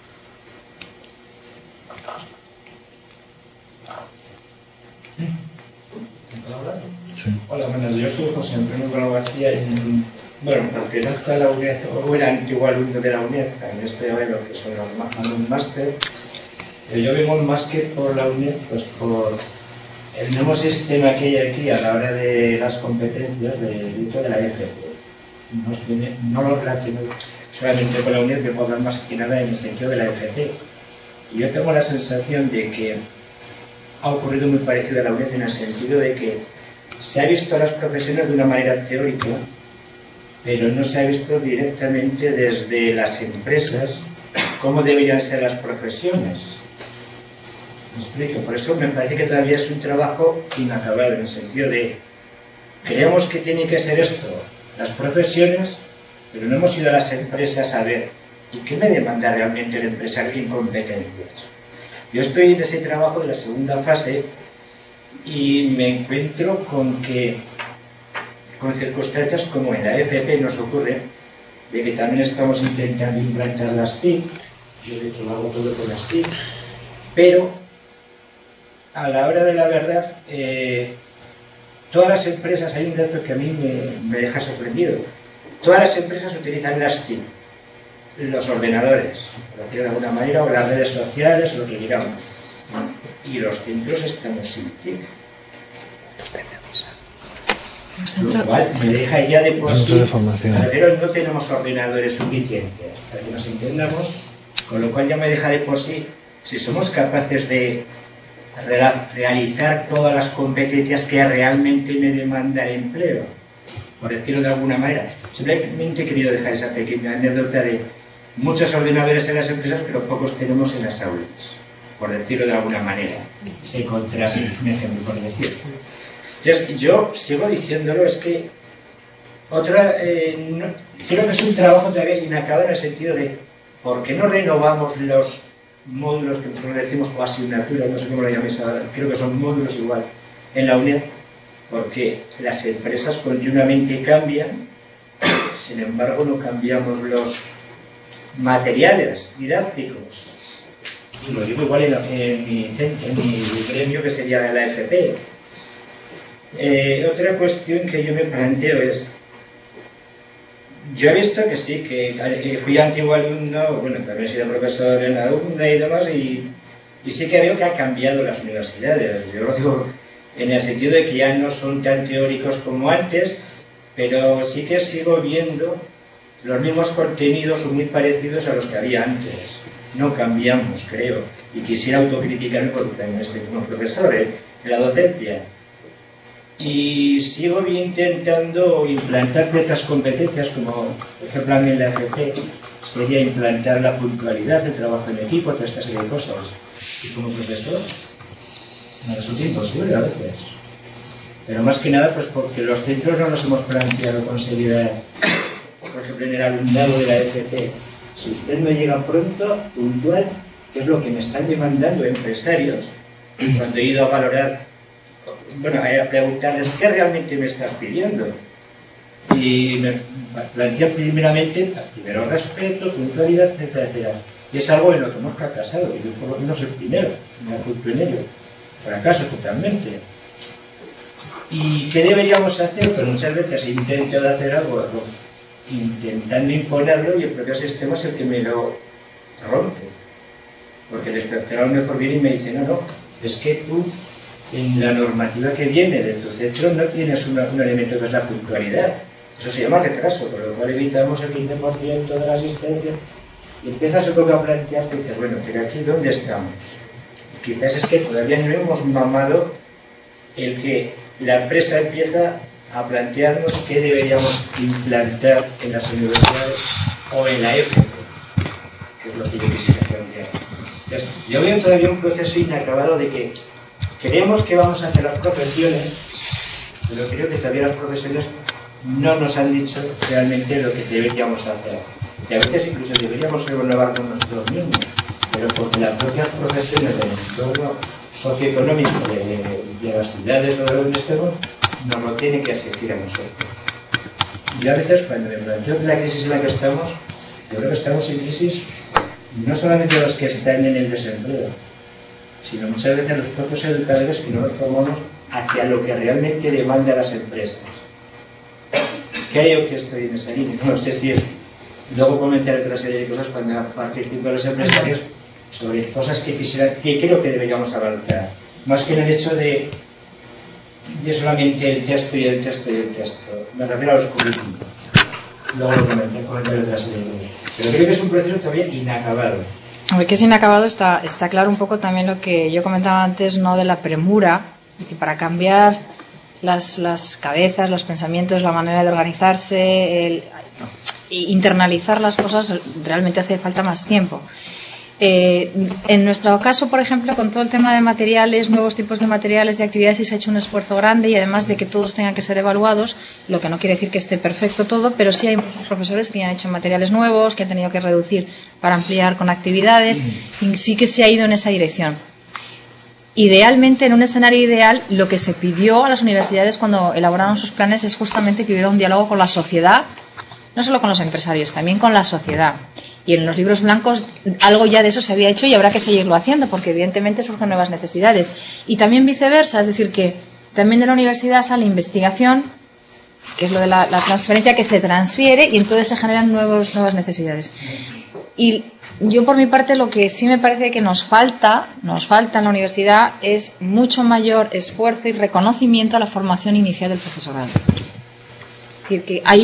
Sí. Hola, buenas. Yo soy José Antonio Bravo García y, bueno, aunque no está la UNED, o era antiguo alumno de la UNED, también estoy ahora en lo que son los un máster. Yo vengo más que por la UNED, pues por el nuevo sistema que hay aquí a la hora de las competencias dentro de la F P. No, tiene, no lo relaciono solamente con la UNED, que puedo hablar más que nada en el sentido de la F P. Y yo tengo la sensación de que ha ocurrido muy parecido a la UNED en el sentido de que se ha visto a las profesiones de una manera teórica, pero no se ha visto directamente desde las empresas cómo deberían ser las profesiones. Me explico, por eso me parece que todavía es un trabajo inacabado, en el sentido de creemos que tiene que ser esto, las profesiones, pero no hemos ido a las empresas a ver ¿y qué me demanda realmente el empresario en competencias? Yo estoy en ese trabajo de la segunda fase y me encuentro con que con circunstancias como en la F P nos ocurre, de que también estamos intentando implantar las T I C, yo de hecho lo hago todo con las T I C, pero a la hora de la verdad, eh, todas las empresas, hay un dato que a mí me, me deja sorprendido, todas las empresas utilizan las T I C, los ordenadores, por decirlo de alguna manera, o las redes sociales, o lo que digamos, y los centros estamos sin T I C. Lo cual me deja ya de por sí, pero no tenemos ordenadores suficientes, para que nos entendamos, con lo cual ya me deja de por sí, si somos capaces de realizar todas las competencias que realmente me demanda el empleo, por decirlo de alguna manera. Simplemente he querido dejar esa pequeña anécdota de muchos ordenadores en las empresas, pero pocos tenemos en las aulas, por decirlo de alguna manera. Se contrasta, es un ejemplo por decir. Entonces, yo sigo diciéndolo, es que otra, eh, no, creo que es un trabajo todavía inacabado en el sentido de ¿por qué no renovamos los módulos que nosotros decimos o asignaturas, no sé cómo lo llaméis ahora, creo que son módulos igual, en la UNED? Porque las empresas continuamente cambian, sin embargo no cambiamos los materiales didácticos. Y lo digo igual en, en, mi, en mi gremio, que sería la F P. Eh, otra cuestión que yo me planteo es, yo he visto que sí, que, que fui antiguo alumno, bueno, también he sido profesor en la UNED y demás, y, y sí que veo que ha cambiado las universidades. Yo lo digo en el sentido de que ya no son tan teóricos como antes, pero sí que sigo viendo los mismos contenidos muy parecidos a los que había antes. No cambiamos, creo, y quisiera autocriticarme porque también estoy como profesor en, en la docencia. Y sigo intentando implantar ciertas competencias, como por ejemplo en la F P, sería implantar la puntualidad, el trabajo en equipo, toda esta serie de cosas. Y como profesor, me resulta imposible a veces. Pero más que nada, pues porque los centros no nos hemos planteado con seriedad. Por ejemplo, en el alumnado de la F P, si usted no llega pronto, puntual, que es lo que me están demandando empresarios, cuando he ido a valorar, bueno, a preguntarles qué realmente me estás pidiendo. Y me plantean primeramente, primero respeto, puntualidad, etcétera, etcétera. Y es algo en lo que hemos fracasado, y yo por lo menos el primero, me apunto en ello. Fracaso totalmente. ¿Y qué deberíamos hacer? Pues muchas veces intento de hacer algo, intentando imponerlo, y el propio sistema es el que me lo rompe. Porque el inspector a lo mejor viene y me dice, no, no, es que tú en la normativa que viene de tu centro no tienes una, un elemento que es la puntualidad. Eso se llama retraso, por lo cual evitamos el quince por ciento de la asistencia. Y empiezas un poco a plantearte y dices, bueno, pero aquí ¿dónde estamos? Quizás es que todavía no hemos mamado el que la empresa empieza a plantearnos qué deberíamos implantar en las universidades o en la F P, que es lo que yo quisiera plantear. Entonces, yo veo todavía un proceso inacabado de que creemos que vamos a hacer las profesiones, pero creo que todavía las profesiones no nos han dicho realmente lo que deberíamos hacer. Y a veces incluso deberíamos renovar con nosotros mismos, pero porque las propias profesiones del entorno socioeconómico de, de las ciudades o de donde estemos nos lo tiene que exigir a nosotros. Y a veces cuando me planteo la crisis en la que estamos, yo creo que estamos en crisis no solamente los que están en el desempleo, sino muchas veces los propios educadores que no nos formamos hacia lo que realmente demanda las empresas. Creo que estoy en esa línea, no sé si es... Luego comentaré otra serie de cosas cuando participo de los empresarios sobre cosas que quisiera, que creo que deberíamos avanzar, más que en el hecho de, de solamente el texto y el texto y el texto. Me refiero a los currículos. Luego lo comentaré, comentaré otra serie de cosas. Pero creo que es un proceso todavía inacabado. Hombre, que es inacabado está, está claro un poco también lo que yo comentaba antes, no de la premura, es decir, para cambiar las, las cabezas, los pensamientos, la manera de organizarse, el, internalizar las cosas, realmente hace falta más tiempo. Eh, en nuestro caso, por ejemplo, con todo el tema de materiales, nuevos tipos de materiales, de actividades, sí se ha hecho un esfuerzo grande, y además de que todos tengan que ser evaluados, lo que no quiere decir que esté perfecto todo, pero sí hay muchos profesores que ya han hecho materiales nuevos, que han tenido que reducir para ampliar con actividades, y sí que se ha ido en esa dirección. Idealmente, en un escenario ideal, lo que se pidió a las universidades cuando elaboraron sus planes es justamente que hubiera un diálogo con la sociedad, no solo con los empresarios, también con la sociedad. Y en los libros blancos algo ya de eso se había hecho y habrá que seguirlo haciendo, porque evidentemente surgen nuevas necesidades. Y también viceversa, es decir, que también de la universidad sale investigación, que es lo de la, la transferencia, que se transfiere y entonces se generan nuevos, nuevas necesidades. Y yo por mi parte lo que sí me parece que nos falta, nos falta en la universidad es mucho mayor esfuerzo y reconocimiento a la formación inicial del profesorado. Es decir, que hay...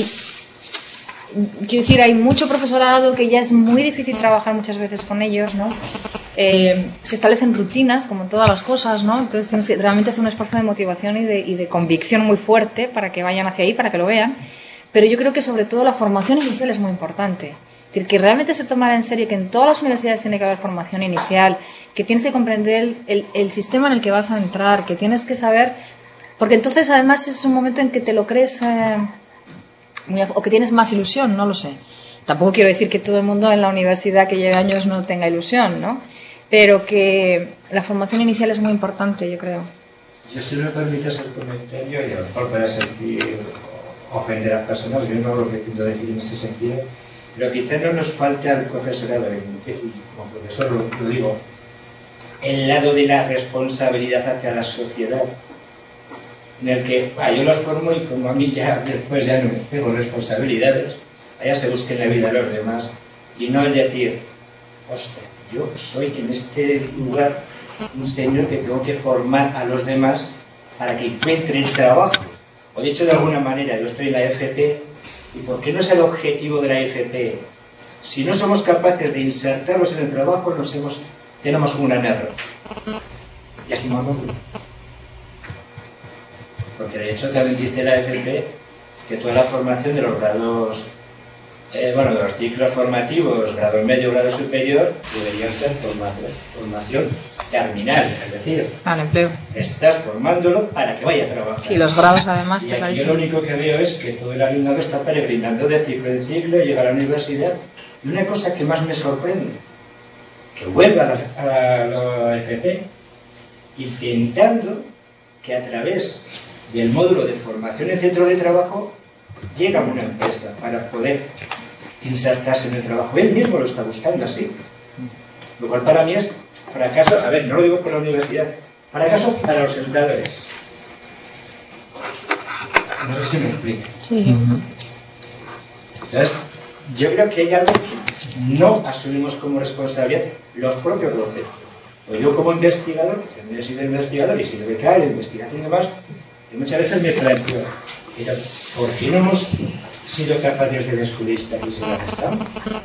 Quiero decir, hay mucho profesorado que ya es muy difícil trabajar muchas veces con ellos, ¿no? Eh, se establecen rutinas, como en todas las cosas, ¿no? Entonces tienes que realmente hacer un esfuerzo de motivación y de, y de convicción muy fuerte para que vayan hacia ahí, para que lo vean. Pero yo creo que sobre todo la formación inicial es muy importante. Es decir, que realmente se tomara en serio que en todas las universidades tiene que haber formación inicial, que tienes que comprender el, el, el sistema en el que vas a entrar, que tienes que saber... Porque entonces además es un momento en que te lo crees... Eh, Muy, o que tienes más ilusión, no lo sé. Tampoco quiero decir que todo el mundo en la universidad que lleve años no tenga ilusión, ¿no? Pero que la formación inicial es muy importante, yo creo. Yo, si me permites el comentario, y a lo mejor puede sentir ofender a personas, yo no lo pretendo decir en ese sentido, pero quizás no nos falta al profesorado, y como profesor lo, lo digo, el lado de la responsabilidad hacia la sociedad, en el que ah, yo los formo y como a mí ya después ya no tengo responsabilidades, allá se busquen la vida a los demás, y no el decir, hostia, yo soy en este lugar un señor que tengo que formar a los demás para que encuentren trabajo. O dicho de alguna manera, yo estoy en la F P, ¿y por qué no es el objetivo de la F P? Si no somos capaces de insertarlos en el trabajo, nos hemos, tenemos un gran error. Y así vamos. Porque de hecho también dice la F P que toda la formación de los grados eh, bueno, los ciclos formativos, grado medio, grado superior, deberían ser formación, formación terminal, es decir, al empleo. Estás formándolo para que vaya a trabajar. Sí, los grados además y te aquí yo lo único que veo es que todo el alumnado está peregrinando de ciclo en ciclo, llega a la universidad, y una cosa que más me sorprende, que vuelva a la, a la, a la F P, intentando que a través del módulo de formación en centro de trabajo llega a una empresa para poder insertarse en el trabajo. Él mismo lo está buscando así. Lo cual para mí es fracaso, a ver, no lo digo por la universidad, fracaso para los educadores. No sé si me explico. Sí, sí. Entonces, yo creo que hay algo que no asumimos como responsabilidad los propios docentes. O yo como investigador, que también he sido investigador y he sido becario, investigación y demás, y muchas veces me planteo, mira, ¿por qué no hemos sido capaces de descubrir esta crisis en la que estamos?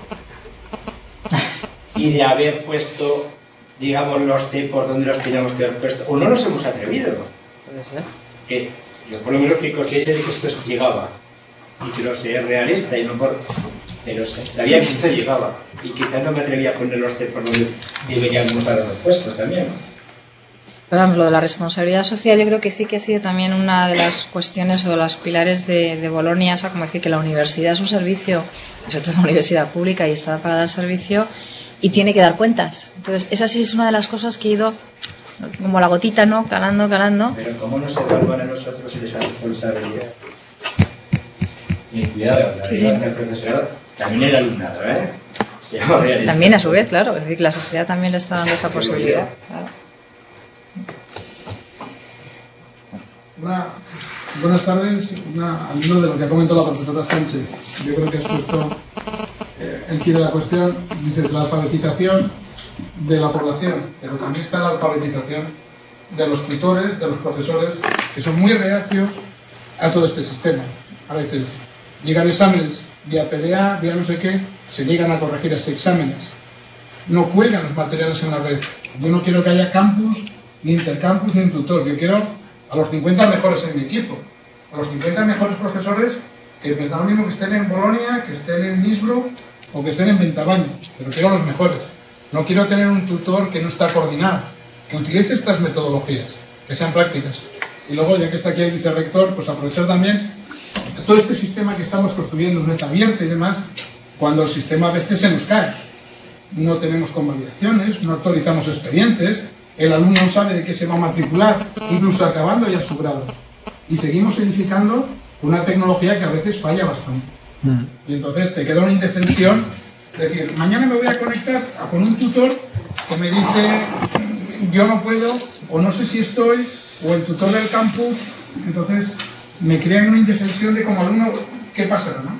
Y de haber puesto, digamos, los tipos donde los teníamos que haber puesto, o no nos hemos atrevido. Puede ser. Que yo por lo menos fui consciente de que esto llegaba, y que lo sé, es realista y no por... pero sabía que esto llegaba, y quizás no me atrevía a poner los tipos donde deberíamos estar los puestos también. Pero vamos, lo de la responsabilidad social yo creo que sí que ha sido también una de las cuestiones o de los pilares de, de Bolonia, o sea, como decir que la universidad es un servicio, sobre todo una universidad pública y está para dar servicio y tiene que dar cuentas. Entonces, esa sí es una de las cosas que he ido como la gotita, ¿no? Calando, calando. Pero ¿cómo nos evalúan a nosotros esa responsabilidad? Y cuidado, la sí, sí. del profesorado, también el alumnado, ¿eh? Seamos realistas. También a su vez, claro, es decir, que la sociedad también le está dando esa posibilidad. Claro. Una, buenas tardes. Una, al hilo de lo que ha comentado la profesora Sánchez, yo creo que has puesto eh, el quid de la cuestión. Dices la alfabetización de la población, pero también está la alfabetización de los tutores, de los profesores, que son muy reacios a todo este sistema. A veces llegan exámenes vía P D A, vía no sé qué, se niegan a corregir esos exámenes. No cuelgan los materiales en la red. Yo no quiero que haya campus, ni intercampus, ni un tutor. Yo quiero a los cincuenta mejores en mi equipo, a los cincuenta mejores profesores, que me da lo mismo que estén en Bolonia, que estén en Innsbruck o que estén en Ventabaño, pero quiero a los mejores. No quiero tener un tutor que no está coordinado, que utilice estas metodologías, que sean prácticas. Y luego, ya que está aquí el vicerrector, pues aprovechar también todo este sistema que estamos construyendo, una red abierta y demás, cuando el sistema a veces se nos cae. No tenemos convalidaciones, no actualizamos expedientes, el alumno no sabe de qué se va a matricular, incluso acabando ya su grado. Y seguimos edificando una tecnología que a veces falla bastante. Mm. Y entonces te queda una indefensión. Es decir, mañana me voy a conectar a, con un tutor que me dice yo no puedo, o no sé si estoy, o el tutor del campus. Entonces me crean una indefensión de como alumno, ¿qué pasará, no?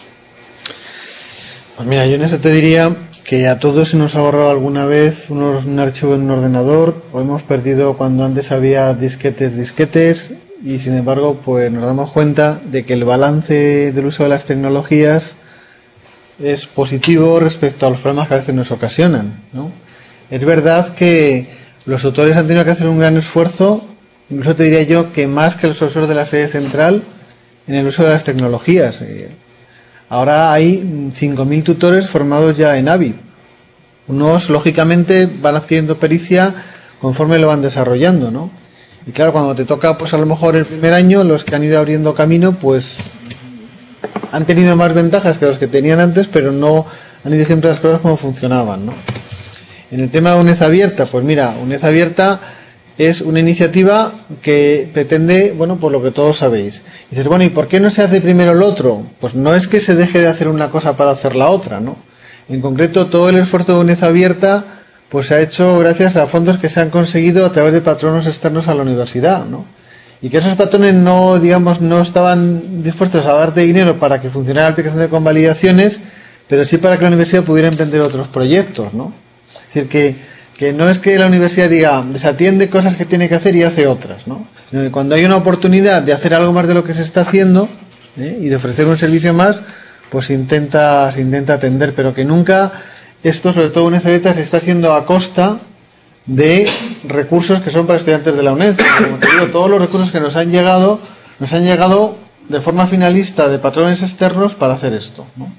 Pues mira, yo en eso te diría que a todos se nos ha borrado alguna vez un, un archivo en un ordenador, o hemos perdido cuando antes había disquetes, disquetes, y sin embargo pues nos damos cuenta de que el balance del uso de las tecnologías es positivo respecto a los problemas que a veces nos ocasionan, ¿no? Es verdad que los autores han tenido que hacer un gran esfuerzo, incluso te diría yo que más que los profesores de la sede central, en el uso de las tecnologías. Ahora hay cinco mil tutores formados ya en A V I. Unos, lógicamente, van haciendo pericia conforme lo van desarrollando, ¿no? Y claro, cuando te toca, pues a lo mejor el primer año, los que han ido abriendo camino, pues han tenido más ventajas que los que tenían antes, pero no han ido siempre las cosas como funcionaban, ¿no? En el tema de UNED Abierta, pues mira, UNED Abierta es una iniciativa que pretende, bueno, por lo que todos sabéis. Y dices, bueno, ¿y por qué no se hace primero el otro? Pues no es que se deje de hacer una cosa para hacer la otra, ¿no? En concreto, todo el esfuerzo de UNED Abierta pues se ha hecho gracias a fondos que se han conseguido a través de patronos externos a la universidad, ¿no? Y que esos patrones no, digamos, no estaban dispuestos a darte dinero para que funcionara la aplicación de convalidaciones, pero sí para que la universidad pudiera emprender otros proyectos, ¿no? Es decir, que, que no es que la universidad diga, desatiende cosas que tiene que hacer y hace otras, ¿no? Sino que cuando hay una oportunidad de hacer algo más de lo que se está haciendo, ¿eh? y de ofrecer un servicio más, pues se intenta, se intenta atender, pero que nunca esto, sobre todo UNED Abierta, se está haciendo a costa de recursos que son para estudiantes de la UNED. Como te digo, todos los recursos que nos han llegado, nos han llegado de forma finalista de patrones externos para hacer esto, ¿no?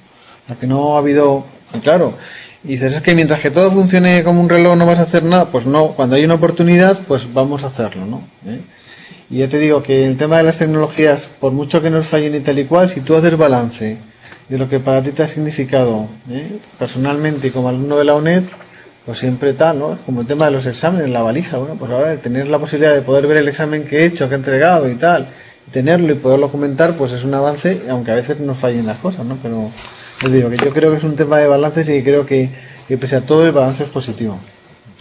a que no ha habido, claro, y dices, es que mientras que todo funcione como un reloj no vas a hacer nada, pues no, cuando hay una oportunidad, pues vamos a hacerlo, ¿no? ¿Eh? Y ya te digo que el tema de las tecnologías, por mucho que nos fallen y tal y cual, si tú haces balance de lo que para ti te ha significado, ¿eh? personalmente y como alumno de la U N E D, pues siempre tal, ¿no? Como el tema de los exámenes, la valija, bueno, pues ahora tener la posibilidad de poder ver el examen que he hecho, que he entregado y tal, tenerlo y poderlo comentar, pues es un avance, aunque a veces nos fallen las cosas, ¿no? Pero les digo que yo creo que es un tema de balances y creo que, que pese a todo el balance es positivo.